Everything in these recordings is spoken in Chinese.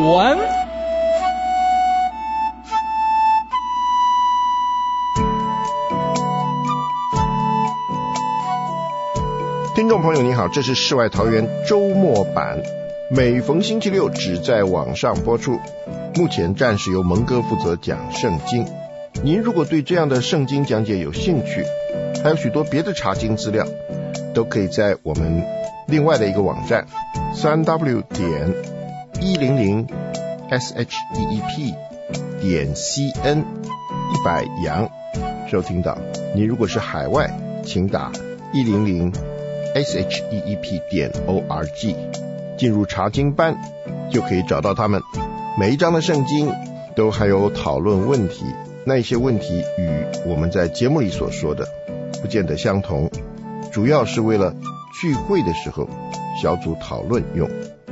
文。 听众朋友你好，这是世外桃源周末版，每逢星期六只在网上播出。目前暂时由蒙哥负责讲圣经。您如果对这样的圣经讲解有兴趣，还有许多别的查经资料，都可以在我们另外的一个网站 3w.100shep.cn 100洋收听到。你如果是海外，请打100shep.org 进入查经班，就可以找到他们。每一章的圣经都还有讨论问题，那一些问题与我们在节目里所说的不见得相同，主要是为了聚会的时候小组讨论用。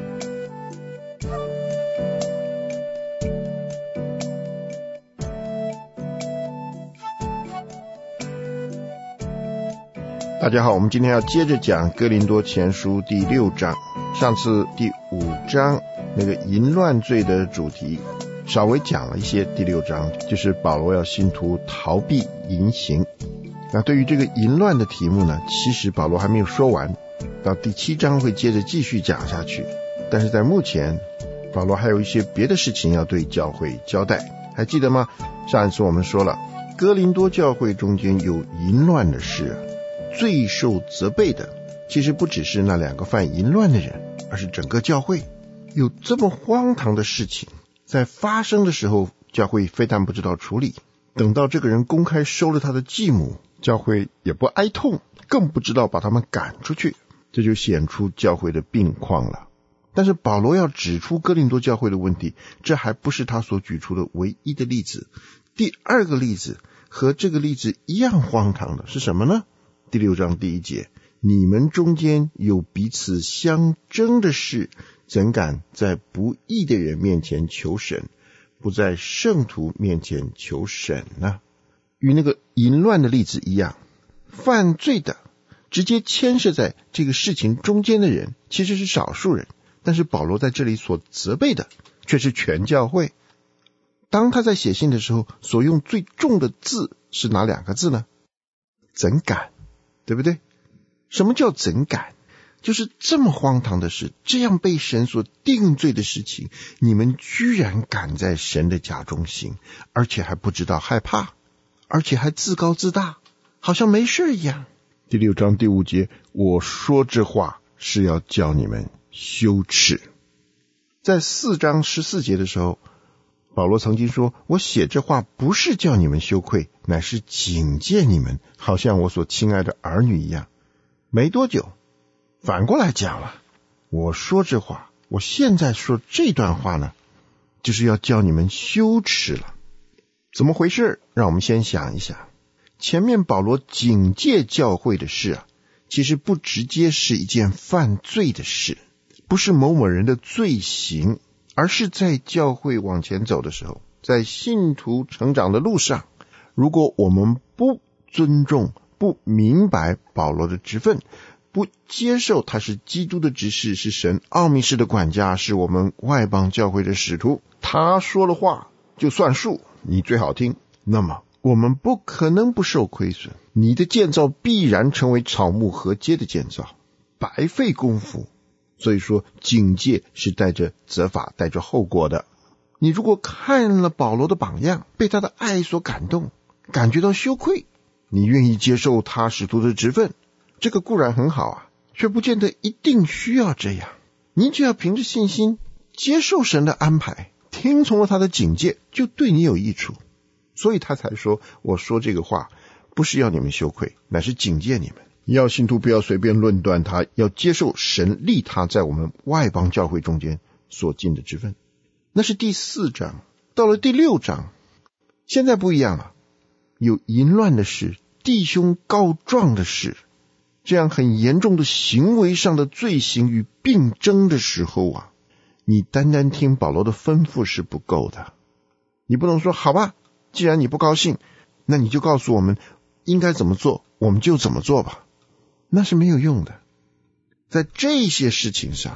大家好，我们今天要接着讲哥林多前书第6章。上次第5章那个淫乱罪的主题稍微讲了一些，第6章就是保罗要信徒逃避淫行。那对于这个淫乱的题目呢，其实保罗还没有说完，到第7章会接着继续讲下去。但是在目前保罗还有一些别的事情要对教会交代，还记得吗？上一次我们说了，哥林多教会中间有淫乱的事，最受责备的其实不只是那2个犯淫乱的人，而是整个教会。有这么荒唐的事情在发生的时候，教会非但不知道处理，等到这个人公开收了他的继母，教会也不哀痛，更不知道把他们赶出去，这就显出教会的病况了。但是保罗要指出哥林多教会的问题，这还不是他所举出的唯一的例子。第2个例子和这个例子一样荒唐的是什么呢？第6章第1节，你们中间有彼此相争的事，怎敢在不义的人面前求神，不在圣徒面前求神呢？与那个淫乱的例子一样，犯罪的直接牵涉在这个事情中间的人其实是少数人，但是保罗在这里所责备的却是全教会。当他在写信的时候所用最重的字是哪2个字呢？怎敢，对不对？什么叫怎敢？就是这么荒唐的事，这样被神所定罪的事情，你们居然敢在神的家中行，而且还不知道害怕，而且还自高自大，好像没事一样。第6章第5节，我说这话是要叫你们羞耻。在4章14节的时候，保罗曾经说，我写这话不是叫你们羞愧，乃是警戒你们，好像我所亲爱的儿女一样。没多久反过来讲了，我说这话，我现在说这段话呢，就是要叫你们羞耻了。怎么回事？让我们先想一想。前面保罗警戒教会的事其实不直接是一件犯罪的事，不是某某人的罪行，而是在教会往前走的时候，在信徒成长的路上，如果我们不尊重、不明白保罗的职分，不接受他是基督的执事，是神奥秘式的管家，是我们外邦教会的使徒，他说了话就算数，你最好听，那么我们不可能不受亏损，你的建造必然成为草木禾秸的建造，白费功夫。所以说警戒是带着责罚，带着后果的。你如果看了保罗的榜样，被他的爱所感动，感觉到羞愧，你愿意接受他使徒的职分，这个固然很好却不见得一定需要这样。你只要凭着信心接受神的安排，听从了他的警戒，就对你有益处。所以他才说，我说这个话不是要你们羞愧，乃是警戒你们，要信徒不要随便论断他，要接受神立他在我们外邦教会中间所尽的职分。那是第4章。到了第6章，现在不一样了，有淫乱的事，弟兄告状的事，这样很严重的行为上的罪行与并争的时候你单单听保罗的吩咐是不够的。你不能说好吧，既然你不高兴，那你就告诉我们应该怎么做，我们就怎么做吧，那是没有用的。在这些事情上，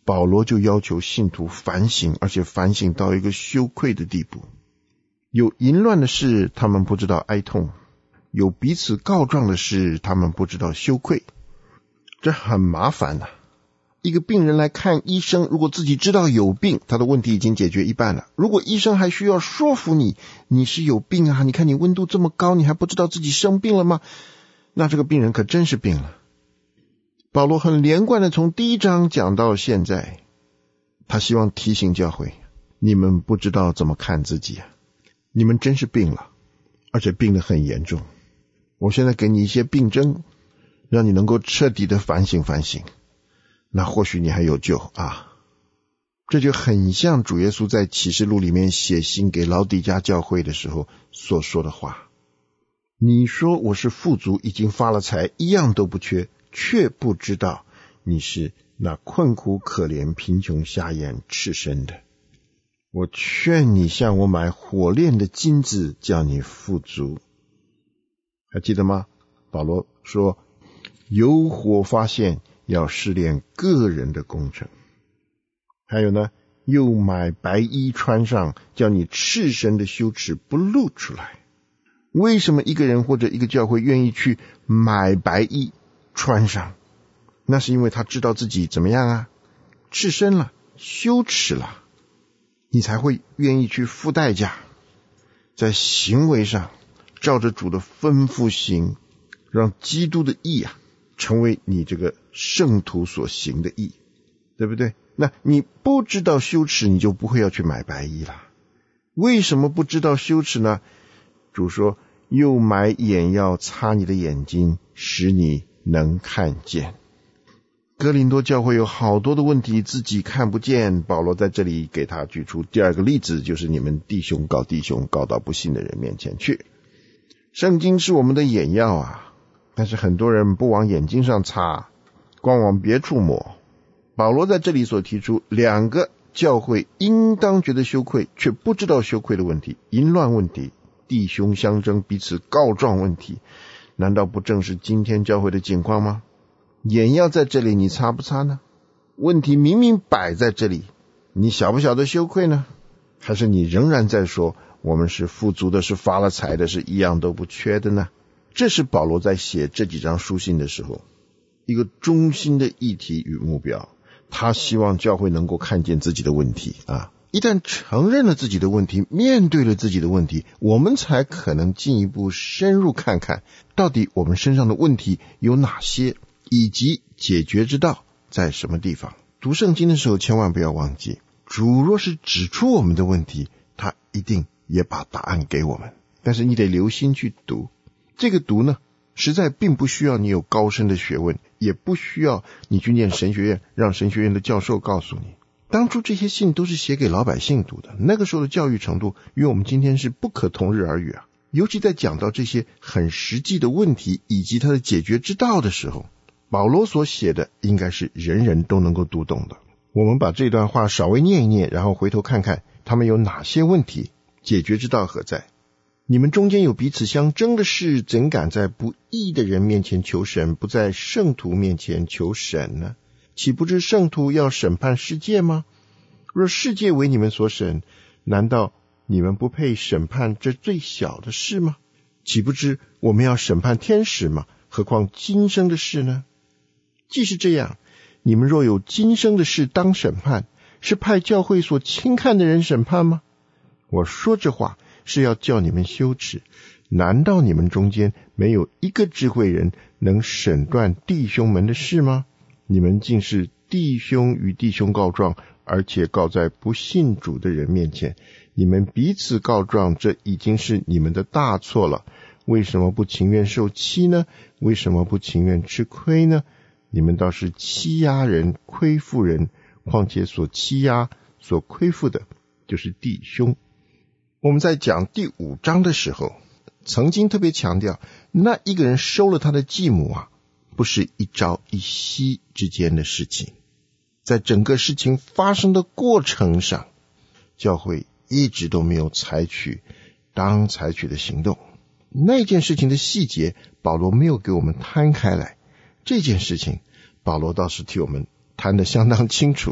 保罗就要求信徒反省，而且反省到一个羞愧的地步。有淫乱的事，他们不知道哀痛；有彼此告状的事，他们不知道羞愧。这很麻烦啊。一个病人来看医生，如果自己知道有病，他的问题已经解决一半了。如果医生还需要说服你，你是有病啊，你看你温度这么高，你还不知道自己生病了吗？那这个病人可真是病了。保罗很连贯的从第1章讲到现在，他希望提醒教会，你们不知道怎么看自己啊，你们真是病了，而且病得很严重。我现在给你一些病症，让你能够彻底的反省反省，那或许你还有救啊。这就很像主耶稣在启示录里面写信给老底嘉教会的时候所说的话。你说我是富足，已经发了财，一样都不缺，却不知道你是那困苦可怜贫穷瞎眼赤身的。我劝你向我买火炼的金子，叫你富足。还记得吗？保罗说有火发现，要试炼个人的工程。还有呢，又买白衣穿上，叫你赤身的羞耻不露出来。为什么一个人或者一个教会愿意去买白衣穿上？那是因为他知道自己怎么样啊？赤身了，羞耻了，你才会愿意去付代价，在行为上照着主的吩咐行，让基督的义啊成为你这个圣徒所行的义，对不对？那你不知道羞耻，你就不会要去买白衣了。为什么不知道羞耻呢？主说又买眼药擦你的眼睛，使你能看见。哥林多教会有好多的问题自己看不见，保罗在这里给他举出第2个例子，就是你们弟兄告弟兄，告到不信的人面前去。圣经是我们的眼药啊，但是很多人不往眼睛上擦，光往别处抹。保罗在这里所提出2个教会应当觉得羞愧却不知道羞愧的问题：淫乱问题，弟兄相争彼此告状问题。难道不正是今天教会的景况吗？眼药在这里，你擦不擦呢？问题明明摆在这里，你晓不晓得羞愧呢？还是你仍然在说我们是富足的，是发了财的，是一样都不缺的呢？这是保罗在写这几章书信的时候一个中心的议题与目标。他希望教会能够看见自己的问题啊！一旦承认了自己的问题，面对了自己的问题，我们才可能进一步深入看看，到底我们身上的问题有哪些，以及解决之道在什么地方。读圣经的时候千万不要忘记，主若是指出我们的问题，他一定也把答案给我们，但是你得留心去读。这个读呢，实在并不需要你有高深的学问，也不需要你去念神学院，让神学院的教授告诉你。当初这些信都是写给老百姓读的，那个时候的教育程度与我们今天是不可同日而语啊。尤其在讲到这些很实际的问题以及它的解决之道的时候，保罗所写的应该是人人都能够读懂的。我们把这段话稍微念一念，然后回头看看他们有哪些问题，解决之道何在。你们中间有彼此相争的事，怎敢在不义的人面前求神，不在圣徒面前求神呢？岂不知圣徒要审判世界吗？若世界为你们所审，难道你们不配审判这最小的事吗？岂不知我们要审判天使吗？何况今生的事呢？既是这样，你们若有今生的事当审判，是派教会所轻看的人审判吗？我说这话是要叫你们羞耻。难道你们中间没有一个智慧人能审断弟兄们的事吗？你们竟是弟兄与弟兄告状，而且告在不信主的人面前。你们彼此告状，这已经是你们的大错了。为什么不情愿受欺呢？为什么不情愿吃亏呢？你们倒是欺压人，亏负人，况且所欺压所亏负的就是弟兄。我们在讲第5章的时候曾经特别强调，那一个人收了他的继母啊，不是一朝一夕之间的事情，在整个事情发生的过程上，教会一直都没有采取当采取的行动。那件事情的细节保罗没有给我们摊开来，这件事情保罗倒是替我们谈得相当清楚。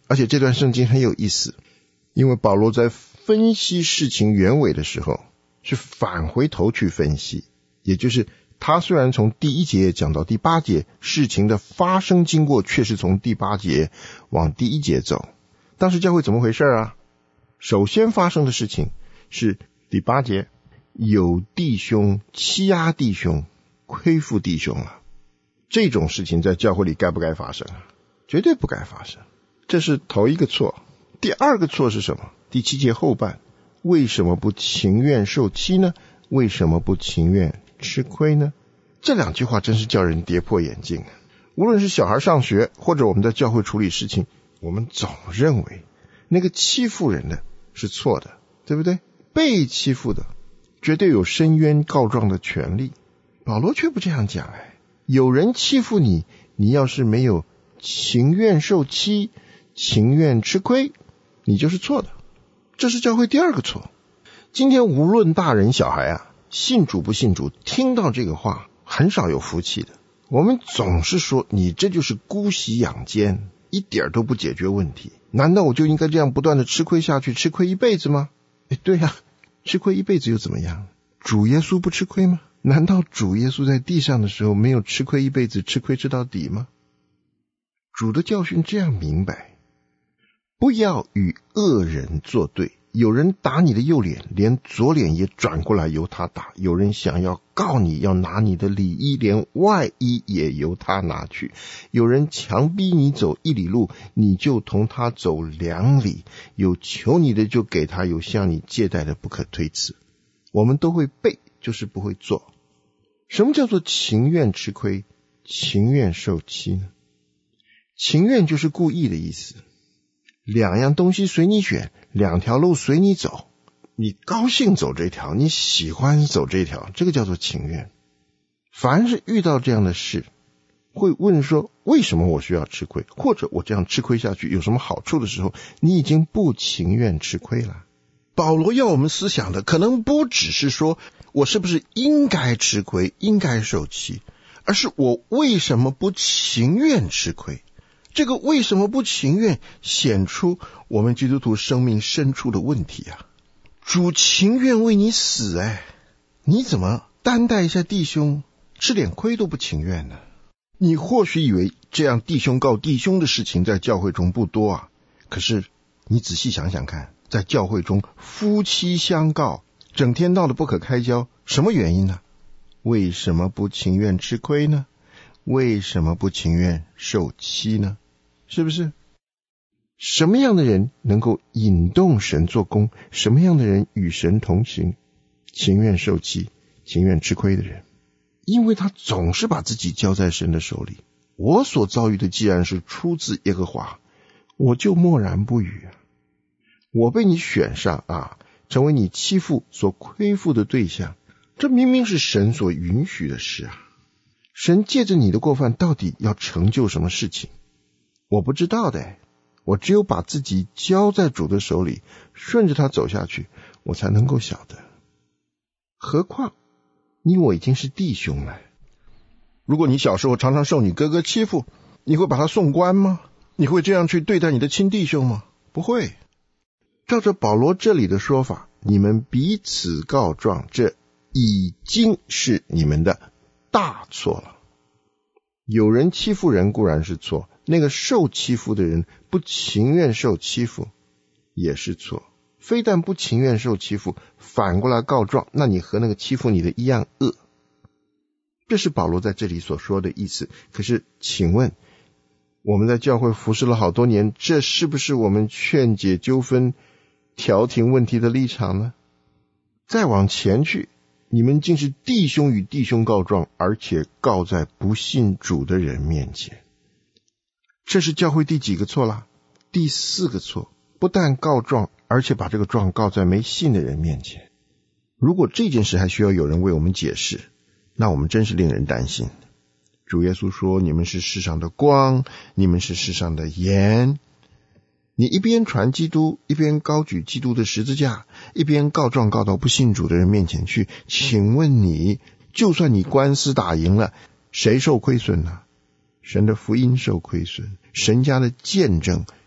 而且这段圣经很有意思，因为保罗在分析事情原委的时候是返回头去分析，也就是他虽然从第1节讲到第8节，事情的发生经过却是从第8节往第1节走。当时教会怎么回事啊？首先发生的事情是第8节，有弟兄欺压弟兄，亏负弟兄了。这种事情在教会里该不该发生？绝对不该发生。这是头一个错。第二个错是什么？第7节后半，为什么不情愿受欺呢？为什么不情愿吃亏呢？这2句话真是叫人跌破眼镜。无论是小孩上学，或者我们在教会处理事情，我们总认为那个欺负人的是错的，对不对？被欺负的绝对有申冤告状的权利。保罗却不这样讲。有人欺负你，你要是没有情愿受欺，情愿吃亏，你就是错的。这是教会第二个错。今天无论大人小孩信主不信主，听到这个话很少有服气的。我们总是说你这就是姑息养奸，一点都不解决问题。难道我就应该这样不断的吃亏下去，吃亏一辈子吗？对啊，吃亏一辈子又怎么样？主耶稣不吃亏吗？难道主耶稣在地上的时候没有吃亏一辈子，吃亏吃到底吗？主的教训这样明白，不要与恶人作对。有人打你的右脸，连左脸也转过来由他打；有人想要告你，要拿你的里衣，连外衣也由他拿去；有人强逼你走1里路，你就同他走2里；有求你的就给他，有向你借贷的不可推辞。我们都会背，就是不会做。什么叫做情愿吃亏，情愿受欺呢？情愿就是故意的意思。2样东西随你选，2条路随你走，你高兴走这条，你喜欢走这条，这个叫做情愿。凡是遇到这样的事，会问说为什么我需要吃亏，或者我这样吃亏下去有什么好处的时候，你已经不情愿吃亏了。保罗要我们思想的可能不只是说我是不是应该吃亏，应该受欺，而是我为什么不情愿吃亏。这个为什么不情愿显出我们基督徒生命深处的问题啊。主情愿为你死，你怎么担待一下弟兄，吃点亏都不情愿呢？你或许以为这样弟兄告弟兄的事情在教会中不多可是你仔细想想看，在教会中夫妻相告，整天闹得不可开交，什么原因呢？为什么不情愿吃亏呢？为什么不情愿受欺呢？是不是？什么样的人能够引动神做工？什么样的人与神同行？情愿受欺，情愿吃亏的人。因为他总是把自己交在神的手里。我所遭遇的既然是出自耶和华，我就默然不语我被你选上成为你欺负所亏负的对象，这明明是神所允许的事神借着你的过犯到底要成就什么事情？我不知道的我只有把自己交在主的手里，顺着他走下去，我才能够晓得。何况你我已经是弟兄了。如果你小时候常常受你哥哥欺负，你会把他送官吗？你会这样去对待你的亲弟兄吗？不会。照着保罗这里的说法，你们彼此告状，这已经是你们的大错了。有人欺负人固然是错，那个受欺负的人不情愿受欺负也是错。非但不情愿受欺负，反过来告状，那你和那个欺负你的一样恶。这是保罗在这里所说的意思。可是请问，我们在教会服侍了好多年，这是不是我们劝解纠纷、调停问题的立场呢？再往前去，你们竟是弟兄与弟兄告状，而且告在不信主的人面前。这是教会第几个错啦？第4个错。不但告状，而且把这个状告在没信的人面前。如果这件事还需要有人为我们解释，那我们真是令人担心。主耶稣说，你们是世上的光，你们是世上的盐。你一边传基督，一边高举基督的十字架，一边告状告到不信主的人面前去，请问你，就算你官司打赢了，谁受亏损呢？神的福音受亏损，神家的见证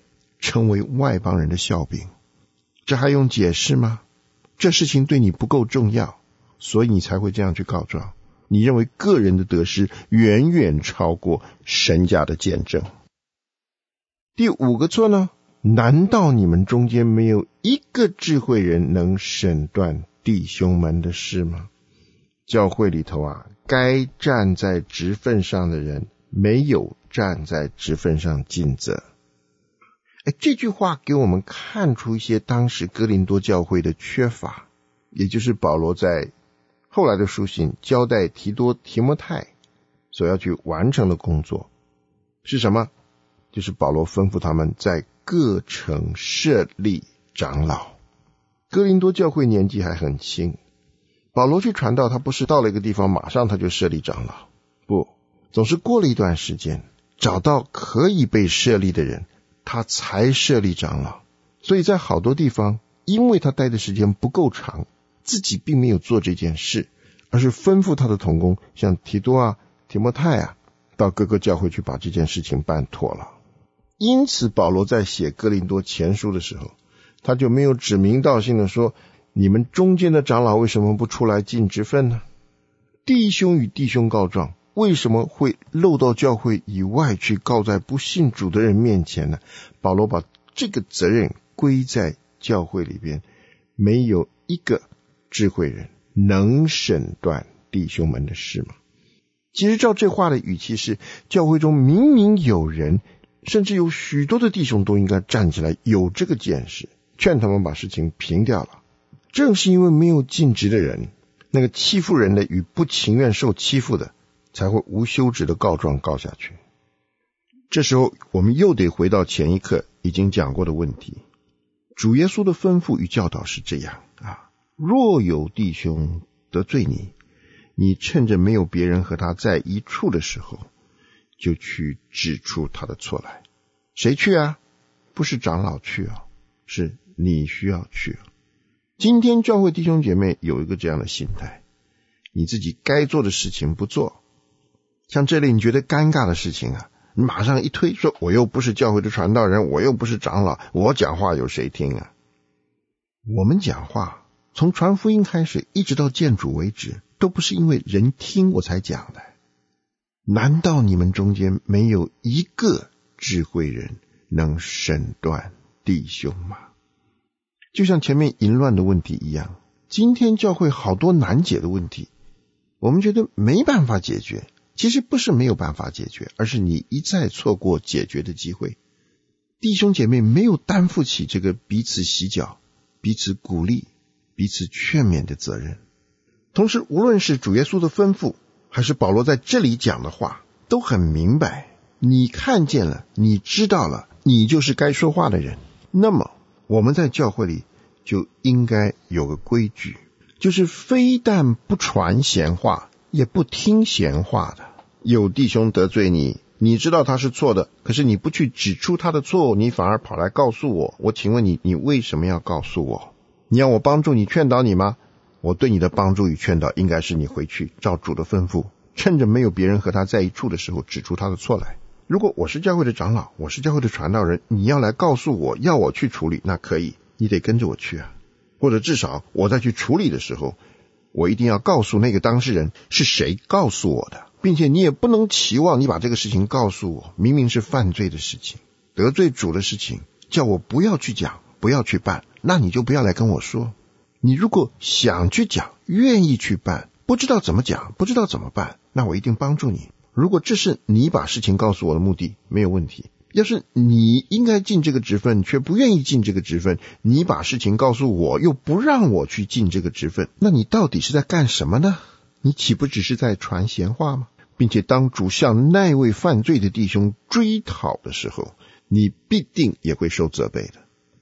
成为外邦人的笑柄。这还用解释吗？这事情对你不够重要，所以你才会这样去告状。你认为个人的得失远远超过神家的见证。第五个错呢？难道你们中间没有一个智慧人能审断弟兄们的事吗？教会里头该站在职分上的人没有站在职分上尽责。这句话给我们看出一些当时哥林多教会的缺乏，也就是保罗在后来的书信交代提多、提摩太所要去完成的工作是什么？就是保罗吩咐他们在各城设立长老。哥林多教会年纪还很轻，保罗去传道，他不是到了一个地方马上他就设立长老，不，总是过了一段时间，找到可以被设立的人，他才设立长老。所以在好多地方，因为他待的时间不够长，自己并没有做这件事，而是吩咐他的同工，像提多提摩太到各个教会去把这件事情办妥了。因此保罗在写哥林多前书的时候，他就没有指名道姓的说，你们中间的长老为什么不出来尽职分呢？弟兄与弟兄告状，为什么会漏到教会以外去告在不信主的人面前呢？保罗把这个责任归在教会里边，没有一个智慧人能审断弟兄们的事吗？其实照这话的语气是，教会中明明有人，甚至有许多的弟兄都应该站起来有这个见识，劝他们把事情平掉了。正是因为没有尽职的人，那个欺负人的与不情愿受欺负的，才会无休止的告状告下去。这时候我们又得回到前一课已经讲过的问题，主耶稣的吩咐与教导是这样若有弟兄得罪你，你趁着没有别人和他在一处的时候，就去指出他的错来。谁去不是长老去是你需要去。今天教会弟兄姐妹有一个这样的心态，你自己该做的事情不做，像这类你觉得尴尬的事情你马上一推，说我又不是教会的传道人，我又不是长老，我讲话有谁听我们讲话从传福音开始一直到见主为止，都不是因为人听我才讲的。难道你们中间没有一个智慧人能审断弟兄吗？就像前面淫乱的问题一样，今天教会好多难解的问题，我们觉得没办法解决，其实不是没有办法解决，而是你一再错过解决的机会。弟兄姐妹没有担负起这个彼此洗脚、彼此鼓励、彼此劝勉的责任。同时无论是主耶稣的吩咐，还是保罗在这里讲的话，都很明白，你看见了，你知道了，你就是该说话的人。那么我们在教会里就应该有个规矩，就是非但不传闲话，也不听闲话的。有弟兄得罪你，你知道他是错的，可是你不去指出他的错误，你反而跑来告诉我，我请问你，你为什么要告诉我？你要我帮助你劝导你吗？我对你的帮助与劝导应该是你回去照主的吩咐，趁着没有别人和他在一处的时候指出他的错来。如果我是教会的长老，我是教会的传道人，你要来告诉我，要我去处理，那可以，你得跟着我去或者至少我再去处理的时候，我一定要告诉那个当事人是谁告诉我的，并且你也不能期望你把这个事情告诉我，明明是犯罪的事情，得罪主的事情，叫我不要去讲，不要去办，那你就不要来跟我说。你如果想去讲，愿意去办，不知道怎么讲，不知道怎么办，那我一定帮助你。如果这是你把事情告诉我的目的，没有问题。要是你应该尽这个职分，却不愿意尽这个职分，你把事情告诉我，又不让我去尽这个职分，那你到底是在干什么呢？你岂不只是在传闲话吗？并且当主向那位犯罪的弟兄追讨的时候，你必定也会受责备的。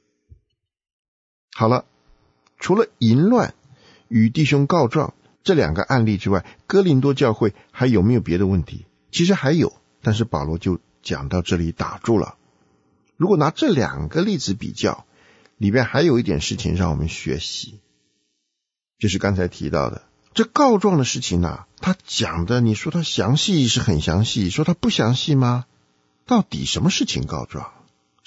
好了，除了淫乱与弟兄告状这两个案例之外，哥林多教会还有没有别的问题？其实还有，但是保罗就讲到这里打住了。如果拿这两个例子比较，里面还有一点事情让我们学习，就是刚才提到的这告状的事情他讲的，你说他详细是很详细，说他不详细吗？到底什么事情告状？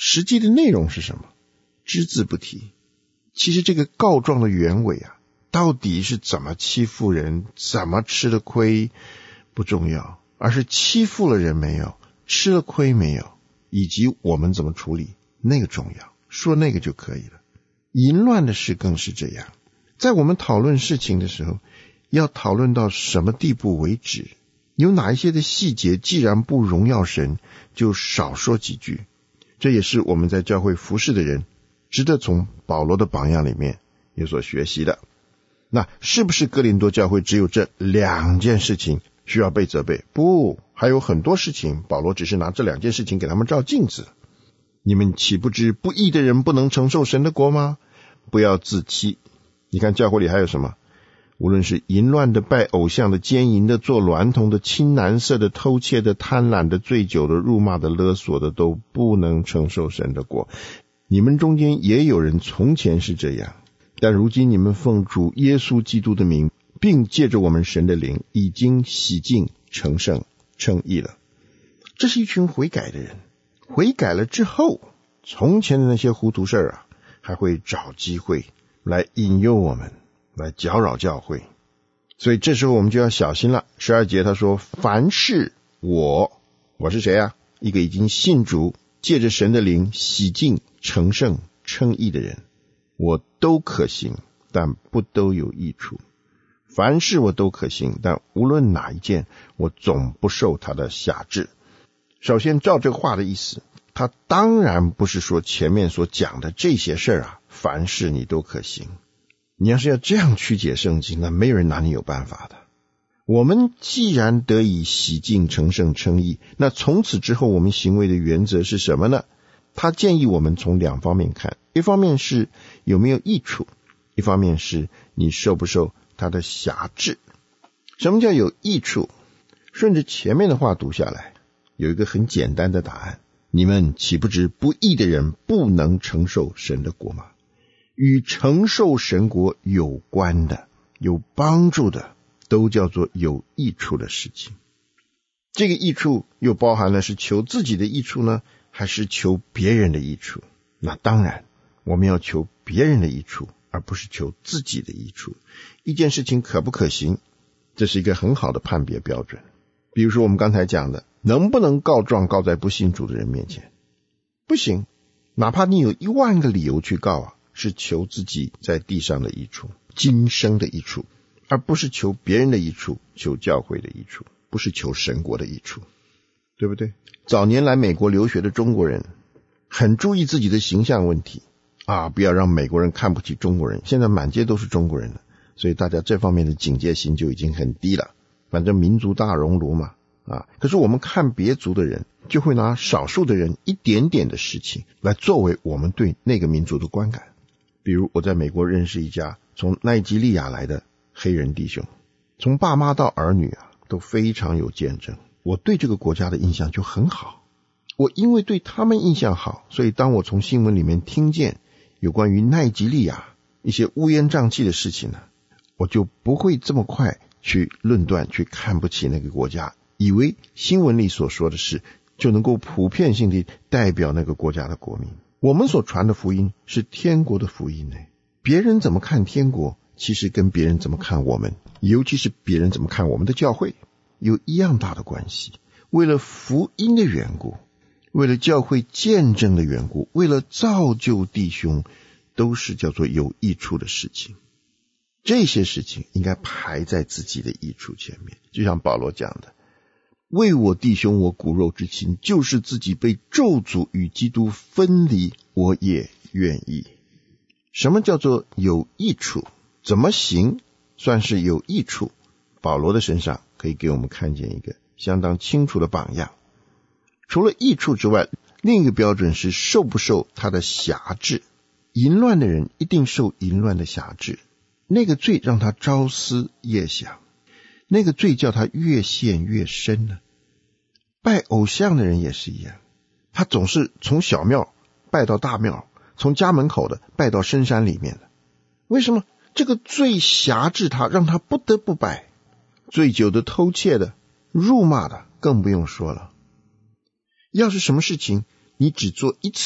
实际的内容是什么？只字不提。其实这个告状的原委啊，到底是怎么欺负人，怎么吃了亏不重要，而是欺负了人没有，吃了亏没有，以及我们怎么处理，那个重要，说那个就可以了。淫乱的事更是这样，在我们讨论事情的时候，要讨论到什么地步为止，有哪一些的细节既然不荣耀神，就少说几句。这也是我们在教会服侍的人值得从保罗的榜样里面有所学习的。那是不是哥林多教会只有这2件事情需要被责备？不，还有很多事情，保罗只是拿这2件事情给他们照镜子。你们岂不知不义的人不能承受神的国吗？不要自欺。你看教会里还有什么？无论是淫乱的、拜偶像的、奸淫的、做娈童的、亲男色的、偷窃的、贪婪的、醉酒的、辱骂的、勒索的，都不能承受神的国。你们中间也有人从前是这样，但如今你们奉主耶稣基督的名，并借着我们神的灵，已经洗净、成圣、称义了。这是一群悔改的人，悔改了之后，从前的那些糊涂事啊，还会找机会来引诱我们，来搅扰教会。所以这时候我们就要小心了。12节他说，凡是我是谁啊？一个已经信主，借着神的灵洗净、成圣、称义的人，我都可行，但不都有益处。凡事我都可行，但无论哪一件，我总不受他的辖制。首先照这个话的意思，他当然不是说前面所讲的这些事啊，凡事你都可行。你要是要这样曲解圣经，那没有人拿你有办法的。我们既然得以洗净、成圣、称义，那从此之后我们行为的原则是什么呢？他建议我们从2方面看，一方面是有没有益处，一方面是你受不受他的辖制。什么叫有益处？顺着前面的话读下来，有一个很简单的答案，你们岂不知不义的人不能承受神的国吗？与承受神国有关的、有帮助的，都叫做有益处的事情。这个益处又包含了是求自己的益处呢，还是求别人的益处？那当然我们要求别人的益处，而不是求自己的益处。一件事情可不可行，这是一个很好的判别标准。比如说我们刚才讲的，能不能告状告在不信主的人面前？不行，哪怕你有10000个理由去告啊，是求自己在地上的益处，今生的益处，而不是求别人的益处，求教会的益处，不是求神国的益处，对不对？早年来美国留学的中国人很注意自己的形象问题啊，不要让美国人看不起中国人。现在满街都是中国人了，所以大家这方面的警戒心就已经很低了。反正民族大熔炉嘛啊，可是我们看别族的人，就会拿少数的人一点点的事情来作为我们对那个民族的观感。比如我在美国认识一家从奈及利亚来的黑人弟兄，从爸妈到儿女啊都非常有见证。我对这个国家的印象就很好，我因为对他们印象好，所以当我从新闻里面听见有关于奈及利亚一些乌烟瘴气的事情呢，我就不会这么快去论断，去看不起那个国家，以为新闻里所说的事就能够普遍性地代表那个国家的国民。我们所传的福音是天国的福音呢，别人怎么看天国，其实跟别人怎么看我们，尤其是别人怎么看我们的教会，有一样大的关系。为了福音的缘故，为了教会见证的缘故，为了造就弟兄，都是叫做有益处的事情。这些事情应该排在自己的益处前面。就像保罗讲的，为我弟兄我骨肉之亲，就是自己被咒诅与基督分离，我也愿意。什么叫做有益处？怎么行算是有益处？保罗的身上可以给我们看见一个相当清楚的榜样。除了益处之外，另一个标准是受不受他的辖制。淫乱的人一定受淫乱的辖制，那个罪让他朝思夜想，那个罪叫他越陷越深呢。拜偶像的人也是一样，他总是从小庙拜到大庙，从家门口的拜到深山里面的。为什么？这个罪辖制他，让他不得不拜。醉酒的、偷窃的、辱骂的更不用说了。要是什么事情你只做一次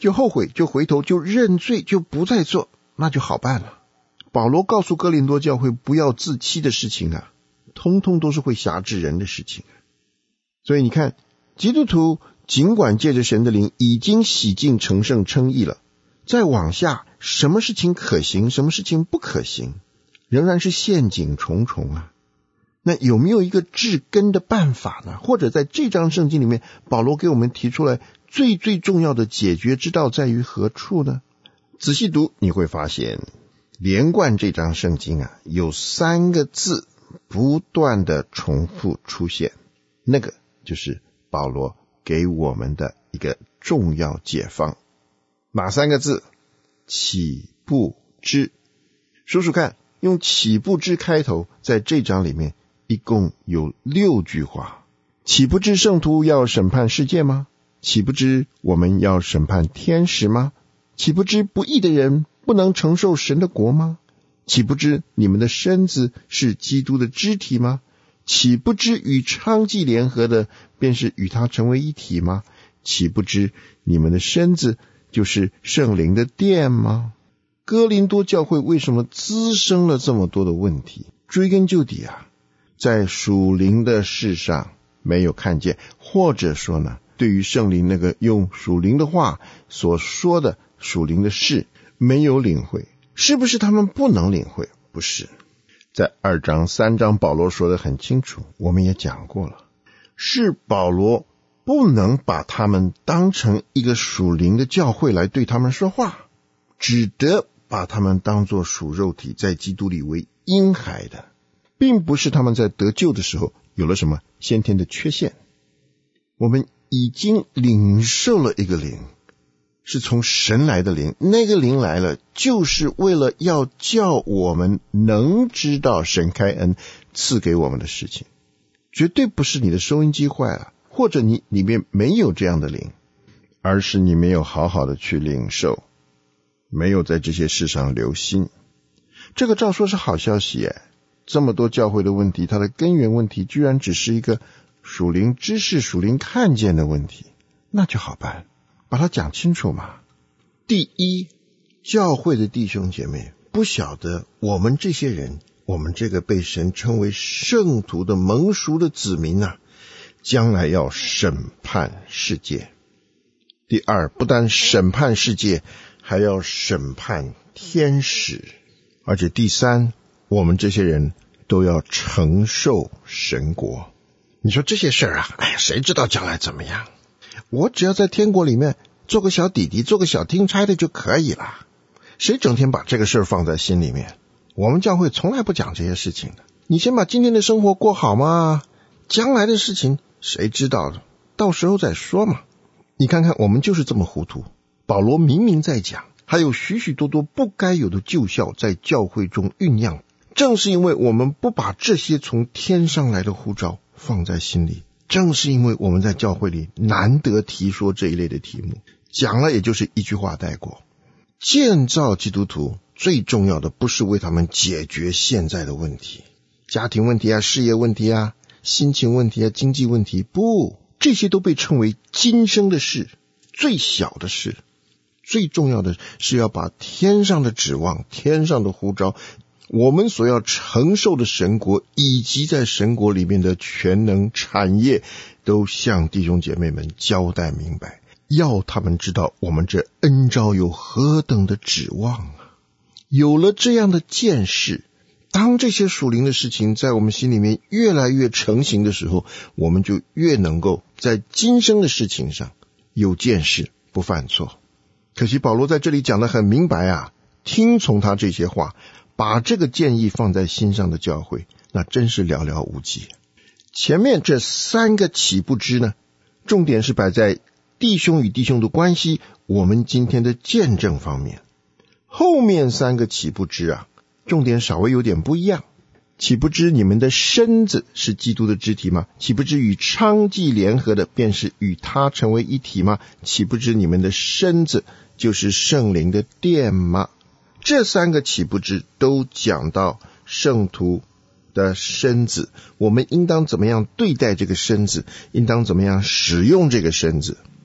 就后悔，就回头，就认罪，就不再做，那就好办了。保罗告诉哥林多教会不要自欺的事情啊，通通都是会辖制人的事情。所以你看，基督徒尽管借着神的灵已经洗净成圣称义了，再往下什么事情可行，什么事情不可行，仍然是陷阱重重啊。那有没有一个治根的办法呢？或者在这章圣经里面，保罗给我们提出来最重要的解决之道在于何处呢？仔细读你会发现，连贯这章圣经啊，有3个字不断的重复出现，那个就是保罗给我们的一个重要解方。哪3个字？岂不知。数数看，用岂不知开头，在这章里面一共有6句话。岂不知圣徒要审判世界吗？岂不知我们要审判天使吗？岂不知不义的人不能承受神的国吗？岂不知你们的身子是基督的肢体吗？岂不知与娼妓联合的便是与他成为一体吗？岂不知你们的身子就是圣灵的殿吗？哥林多教会为什么滋生了这么多的问题？追根究底啊，在属灵的事上没有看见，或者说呢，对于圣灵那个用属灵的话所说的属灵的事没有领会。是不是他们不能领会？不是。在2章3章保罗说得很清楚，我们也讲过了，是保罗不能把他们当成一个属灵的教会来对他们说话，只得把他们当作属肉体，在基督里为婴孩的，并不是他们在得救的时候有了什么先天的缺陷。我们已经领受了一个灵，是从神来的灵，那个灵来了，就是为了要叫我们能知道神开恩赐给我们的事情。绝对不是你的收音机坏了，或者你里面没有这样的灵，而是你没有好好的去领受，没有在这些事上留心。这个照说是好消息耶，这么多教会的问题，它的根源问题居然只是一个属灵知识、属灵看见的问题，那就好办，把它讲清楚嘛。第一，教会的弟兄姐妹不晓得我们这些人，我们这个被神称为圣徒的蒙赎的子民啊，将来要审判世界。第二，不但审判世界，还要审判天使。而且第三，我们这些人都要承受神国。你说这些事啊，谁知道将来怎么样？我只要在天国里面做个小弟弟，做个小听差的就可以了。谁整天把这个事放在心里面？我们教会从来不讲这些事情的。你先把今天的生活过好嘛，将来的事情谁知道的？到时候再说嘛。你看看我们就是这么糊涂。保罗明明在讲，还有许许多多不该有的旧效在教会中酝酿。正是因为我们不把这些从天上来的呼召放在心里，正是因为我们在教会里难得提说这一类的题目，讲了也就是一句话带过。建造基督徒最重要的不是为他们解决现在的问题，家庭问题啊，事业问题啊，心情问题啊，经济问题，不，这些都被称为今生的事，最小的事。最重要的是要把天上的指望，天上的呼召，我们所要承受的神国，以及在神国里面的全能产业，都向弟兄姐妹们交代明白，要他们知道我们这恩召有何等的指望啊！有了这样的见识，当这些属灵的事情在我们心里面越来越成型的时候，我们就越能够在今生的事情上有见识，不犯错。可惜保罗在这里讲得很明白啊，听从他这些话，把这个建议放在心上的教会，那真是寥寥无几。前面这3个岂不知呢，重点是摆在弟兄与弟兄的关系，我们今天的见证方面。后面3个岂不知啊，重点稍微有点不一样。岂不知你们的身子是基督的肢体吗？岂不知与娼妓联合的便是与他成为一体吗？岂不知你们的身子就是圣灵的殿吗？这3个岂不知都讲到圣徒的身子，我们应当怎么样对待这个身子，应当怎么样使用这个身子。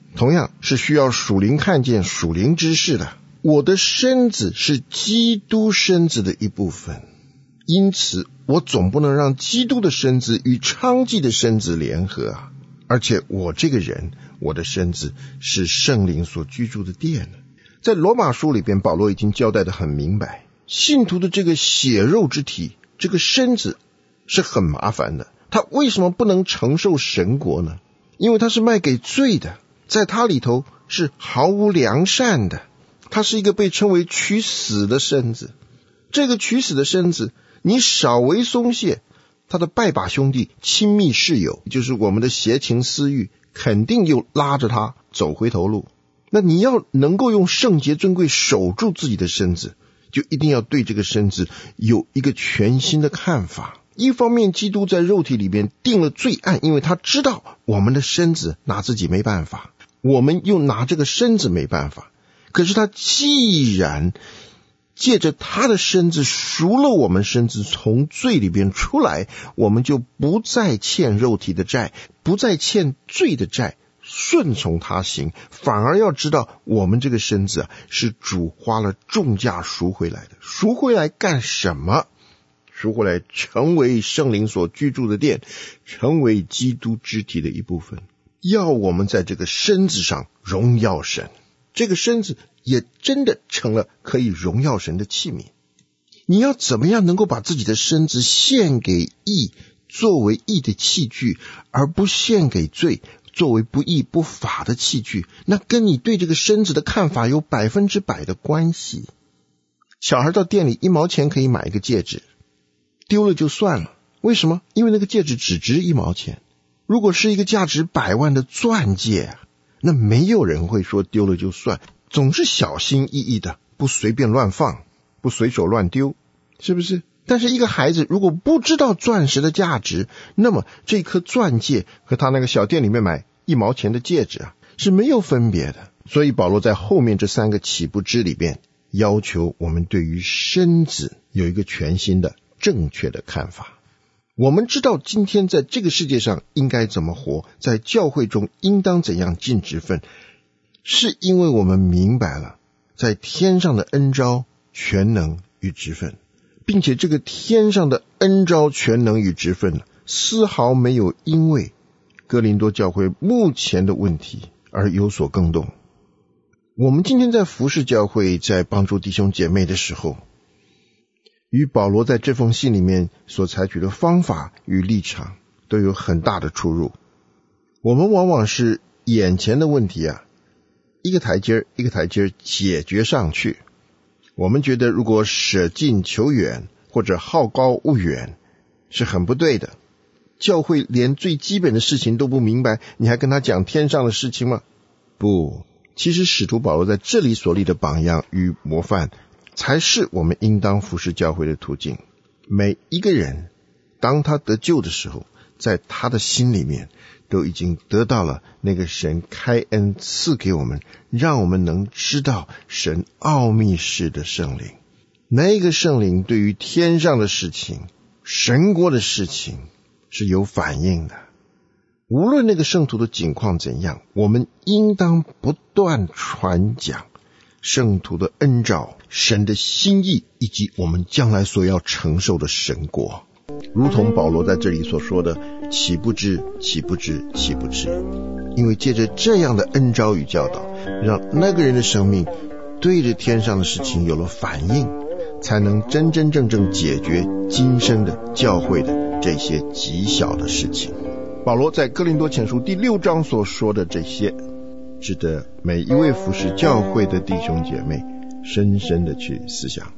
同样是需要属灵看见属灵知识的。我的身子是基督身子的一部分，因此我总不能让基督的身子与娼妓的身子联合啊！而且我这个人，我的身子是圣灵所居住的殿。在罗马书里边，保罗已经交代得很明白，信徒的这个血肉之体，这个身子是很麻烦的。他为什么不能承受神国呢？因为他是卖给罪的，在他里头是毫无良善的。他是一个被称为取死的身子。这个取死的身子，你稍微松懈，他的拜把兄弟亲密室友，就是我们的邪情私欲，肯定又拉着他走回头路。那你要能够用圣洁尊贵守住自己的身子，就一定要对这个身子有一个全新的看法。一方面，基督在肉体里面定了罪案，因为他知道我们的身子拿自己没办法，我们又拿这个身子没办法。可是他既然借着他的身子赎了我们身子从罪里边出来，我们就不再欠肉体的债，不再欠罪的债，顺从他行，反而要知道我们这个身子是主花了重价赎回来的。赎回来干什么？赎回来成为圣灵所居住的殿，成为基督肢体的一部分，要我们在这个身子上荣耀神。这个身子也真的成了可以荣耀神的器皿。你要怎么样能够把自己的身子献给义，作为义的器具，而不献给罪，作为不义不法的器具？那跟你对这个身子的看法有100%的关系。小孩到店里1毛钱可以买一个戒指，丢了就算了，为什么？因为那个戒指只值1毛钱。如果是一个价值100万的钻戒，那没有人会说丢了就算，总是小心翼翼的，不随便乱放，不随手乱丢，是不是？但是一个孩子如果不知道钻石的价值，那么这颗钻戒和他那个小店里面买1毛钱的戒指是没有分别的。所以保罗在后面这3个起不知里边，要求我们对于身子有一个全新的正确的看法。我们知道今天在这个世界上应该怎么活，在教会中应当怎样尽职分，是因为我们明白了在天上的恩召、全能与职分，并且这个天上的恩召、全能与职分丝毫没有因为哥林多教会目前的问题而有所更动。我们今天在服侍教会，在帮助弟兄姐妹的时候，与保罗在这封信里面所采取的方法与立场都有很大的出入。我们往往是眼前的问题一个台阶一个台阶解决上去。我们觉得如果舍近求远或者好高骛远是很不对的。教会连最基本的事情都不明白，你还跟他讲天上的事情吗？不，其实使徒保罗在这里所立的榜样与模范，才是我们应当服侍教会的途径。每一个人当他得救的时候，在他的心里面都已经得到了那个神开恩赐给我们，让我们能知道神奥秘式的圣灵。那个圣灵对于天上的事情、神国的事情是有反应的。无论那个圣徒的境况怎样，我们应当不断传讲圣徒的恩召、神的心意，以及我们将来所要承受的神国。如同保罗在这里所说的，岂不知，岂不知，岂不知。因为借着这样的恩召与教导，让那个人的生命对着天上的事情有了反应，才能真真正正解决今生的教会的这些极小的事情。保罗在哥林多前书第6章所说的这些，值得每一位服侍教会的弟兄姐妹深深的去思想。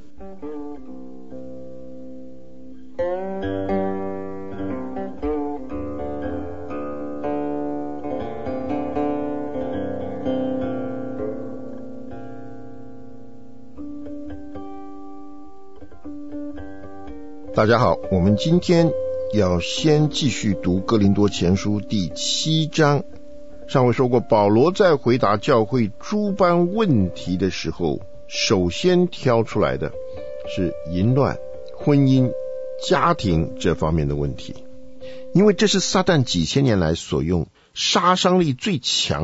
大家好，我们今天要先继续读哥林多前书第7章。上回说过，保罗在回答教会诸般问题的时候，首先挑出来的是淫乱、婚姻、家庭这方面的问题，因为这是撒旦几千年来所用杀伤力最强的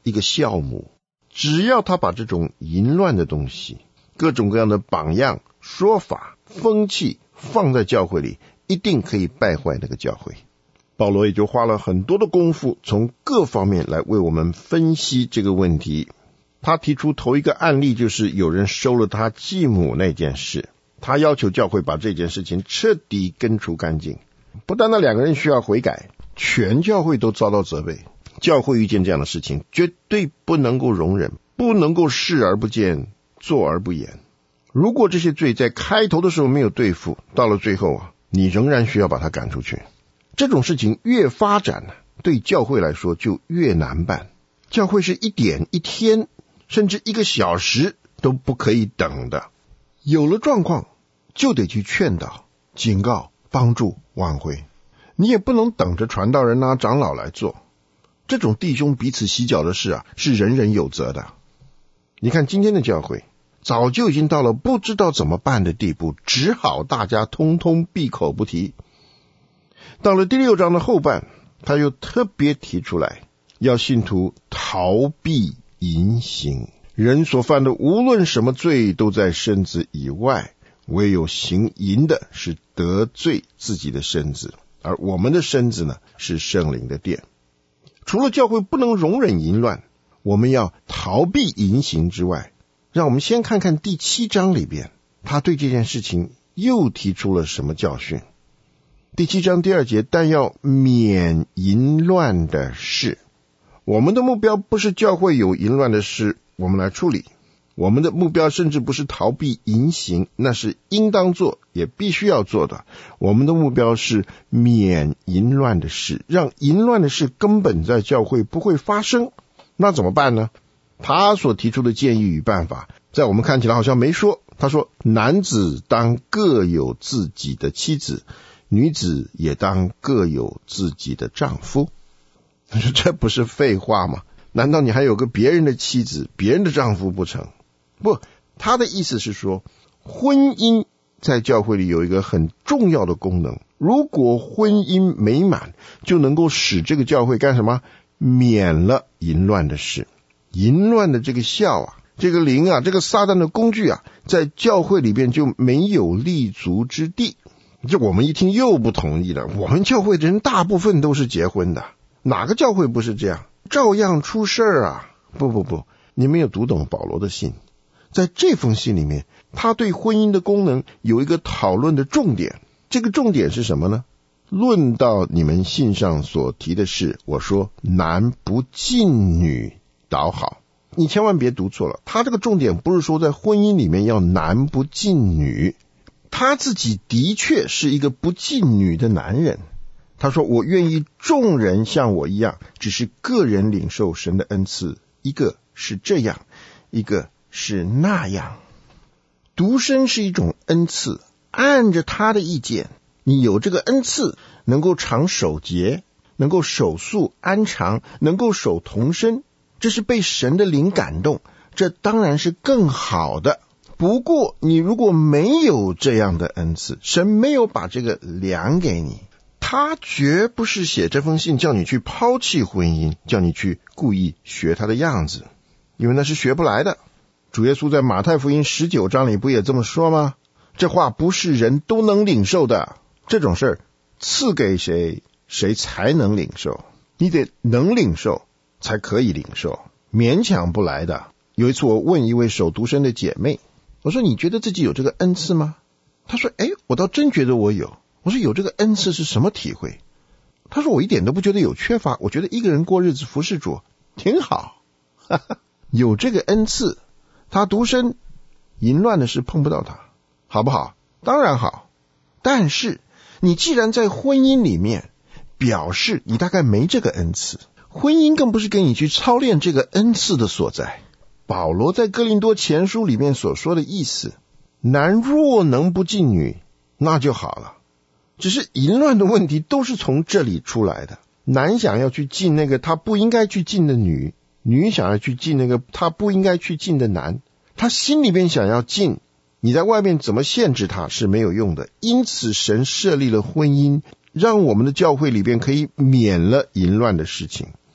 一个酵母，只要他把这种淫乱的东西，各种各样的榜样、说法、风气放在教会里，一定可以败坏那个教会。保罗也就花了很多的功夫，从各方面来为我们分析这个问题。他提出头一个案例，就是有人收了他继母那件事，他要求教会把这件事情彻底根除干净。不但那两个人需要悔改，全教会都遭到责备。教会遇见这样的事情，绝对不能够容忍，不能够视而不见，坐而不言。如果这些罪在开头的时候没有对付，到了最后你仍然需要把它赶出去。这种事情越发展对教会来说就越难办。教会是一点一天甚至1个小时都不可以等的，有了状况就得去劝导、警告、帮助、挽回。你也不能等着传道人长老来做。这种弟兄彼此洗脚的事是人人有责的。你看今天的教会早就已经到了不知道怎么办的地步，只好大家通通闭口不提。到了第6章的后半，他又特别提出来，要信徒逃避淫行。人所犯的无论什么罪都在身子以外，唯有行淫的是得罪自己的身子，而我们的身子呢，是圣灵的殿。除了教会不能容忍淫乱，我们要逃避淫行之外，让我们先看看第7章里边，他对这件事情又提出了什么教训。第7章第2节，但要免淫乱的事。我们的目标不是教会有淫乱的事我们来处理，我们的目标甚至不是逃避淫行，那是应当做也必须要做的。我们的目标是免淫乱的事，让淫乱的事根本在教会不会发生。那怎么办呢？他所提出的建议与办法，在我们看起来好像没说。他说，男子当各有自己的妻子，女子也当各有自己的丈夫。他说，这不是废话吗？难道你还有个别人的妻子、别人的丈夫不成？不，他的意思是说，婚姻在教会里有一个很重要的功能。如果婚姻美满，就能够使这个教会干什么？免了淫乱的事。淫乱的这个酵这个灵这个撒旦的工具在教会里边就没有立足之地。这我们一听又不同意了。我们教会的人大部分都是结婚的，哪个教会不是这样？照样出事不，你没有读懂保罗的信。在这封信里面，他对婚姻的功能有一个讨论的重点。这个重点是什么呢？论到你们信上所提的事，我说男不近女倒好。你千万别读错了，他这个重点不是说在婚姻里面要男不近女，他自己的确是一个不近女的男人。他说，我愿意众人像我一样，只是个人领受神的恩赐，一个是这样，一个是那样。独身是一种恩赐，按着他的意见，你有这个恩赐，能够常守节，能够守宿安常，能够守童身，这是被神的灵感动，这当然是更好的。不过你如果没有这样的恩赐，神没有把这个量给你，他绝不是写这封信叫你去抛弃婚姻，叫你去故意学他的样子，因为那是学不来的。主耶稣在马太福音19章里不也这么说吗？这话不是人都能领受的，这种事赐给谁，谁才能领受。你得能领受才可以领受，勉强不来的。有一次我问一位守独身的姐妹，我说，你觉得自己有这个恩赐吗？她说，我倒真觉得我有。我说，有这个恩赐是什么体会？她说，我一点都不觉得有缺乏，我觉得一个人过日子服侍主挺好。有这个恩赐，他独身淫乱的事碰不到他，好不好？当然好。但是你既然在婚姻里面，表示你大概没这个恩赐，婚姻更不是给你去操练这个恩赐的所在。保罗在哥林多前书里面所说的意思，男若能不近女，那就好了。只是淫乱的问题都是从这里出来的。男想要去近那个他不应该去近的女，女想要去近那个他不应该去近的男，他心里边想要近，你在外面怎么限制他是没有用的。因此神设立了婚姻，让我们的教会里边可以免了淫乱的事情。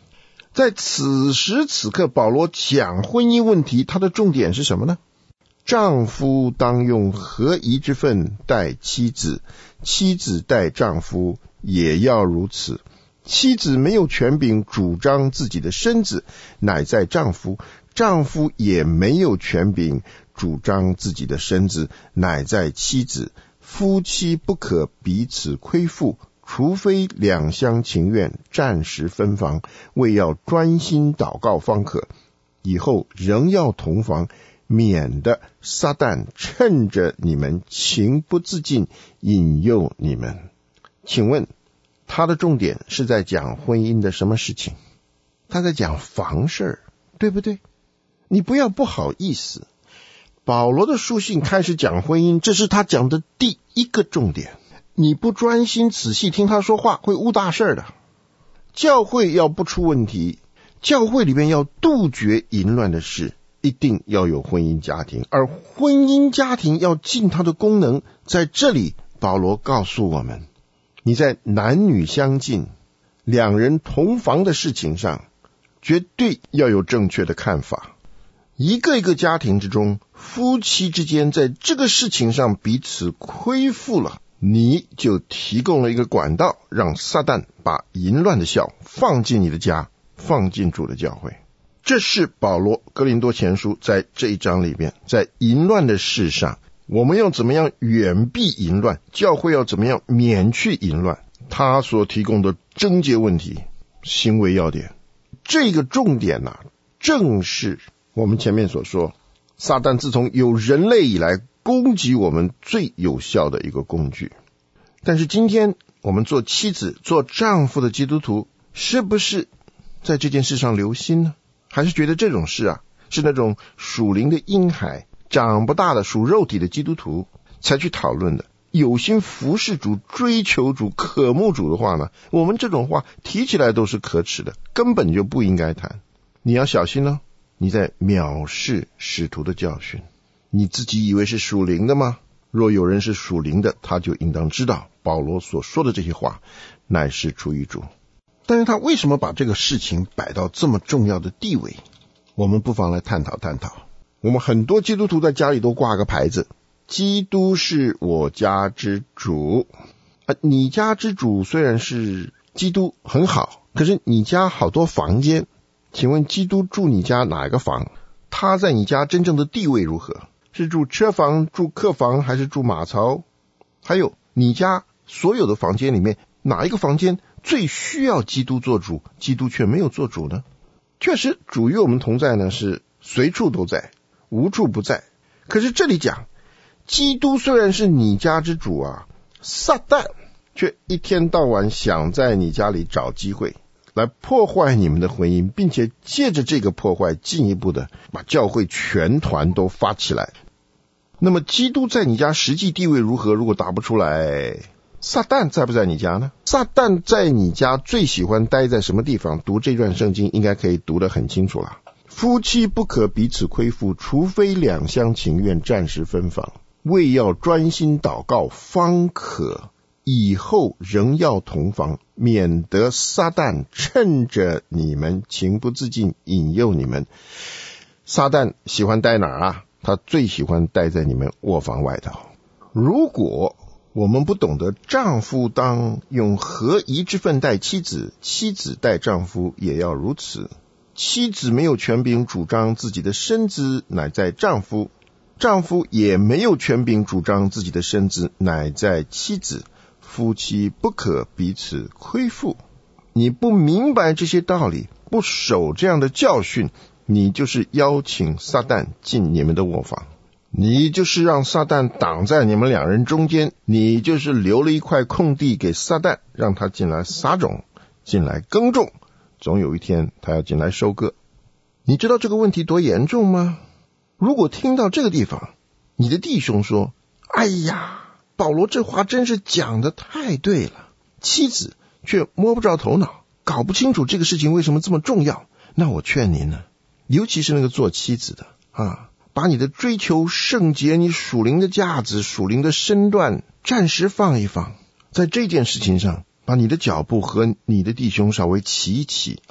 在此时此刻，保罗讲婚姻问题，他的重点是什么呢？丈夫当用合宜之分待妻子，妻子待丈夫也要如此。妻子没有权柄主张自己的身子，乃在丈夫；丈夫也没有权柄主张自己的身子，乃在妻子。夫妻不可彼此亏负，除非两厢情愿，暂时分房，为要专心祷告方可。以后仍要同房，免得撒旦趁着你们情不自禁，引诱你们。请问他的重点是在讲婚姻的什么事情？他在讲房事，对不对？你不要不好意思，保罗的书信开始讲婚姻，这是他讲的第一个重点。你不专心仔细听他说话，会误大事的。教会要不出问题，教会里面要杜绝淫乱的事，一定要有婚姻家庭，而婚姻家庭要尽它的功能。在这里保罗告诉我们，你在男女相近，两人同房的事情上，绝对要有正确的看法。一个一个家庭之中，夫妻之间在这个事情上彼此亏负了，你就提供了一个管道，让撒旦把淫乱的笑放进你的家，放进主的教会。这是保罗哥林多前书在这一章里面，在淫乱的事上，我们要怎么样远避淫乱，教会要怎么样免去淫乱，他所提供的症结问题、行为要点。这个重点正是我们前面所说，撒旦自从有人类以来攻击我们最有效的一个工具。但是今天我们做妻子做丈夫的基督徒，是不是在这件事上留心呢？还是觉得这种事是那种属灵的婴孩，长不大的属肉体的基督徒才去讨论的？有心服侍主、追求主、渴慕主的话呢，我们这种话提起来都是可耻的，根本就不应该谈。你要小心哦，你在藐视使徒的教训。你自己以为是属灵的吗？若有人是属灵的，他就应当知道保罗所说的这些话乃是出于主。但是他为什么把这个事情摆到这么重要的地位？我们不妨来探讨探讨。我们很多基督徒在家里都挂个牌子，基督是我家之主。你家之主虽然是基督很好，可是你家好多房间，请问基督住你家哪一个房？他在你家真正的地位如何？是住车房、住客房，还是住马槽？还有你家所有的房间里面，哪一个房间最需要基督做主，基督却没有做主呢？确实主与我们同在呢，是随处都在，无处不在。可是这里讲基督虽然是你家之主撒旦却一天到晚想在你家里找机会来破坏你们的婚姻，并且借着这个破坏进一步的把教会全团都发起来。那么基督在你家实际地位如何？如果答不出来，撒旦在不在你家呢？撒旦在你家最喜欢待在什么地方？读这段圣经应该可以读得很清楚了。夫妻不可彼此亏负，除非两厢情愿，暂时分房，为要专心祷告方可。以后仍要同房，免得撒旦趁着你们情不自禁，引诱你们。撒旦喜欢待哪儿他最喜欢待在你们卧房外头。如果我们不懂得丈夫当用合宜之分待妻子，妻子待丈夫也要如此。妻子没有权柄主张自己的身子，乃在丈夫；丈夫也没有权柄主张自己的身子，乃在妻子。夫妻不可彼此亏负。你不明白这些道理，不守这样的教训，你就是邀请撒旦进你们的卧房，你就是让撒旦挡在你们两人中间，你就是留了一块空地给撒旦，让他进来撒种，进来耕种，总有一天他要进来收割。你知道这个问题多严重吗？如果听到这个地方，你的弟兄说，哎呀，保罗这话真是讲得太对了，妻子却摸不着头脑，搞不清楚这个事情为什么这么重要。那我劝您呢，尤其是那个做妻子的把你的追求圣洁，你属灵的架子、属灵的身段暂时放一放，在这件事情上把你的脚步和你的弟兄稍微齐一齐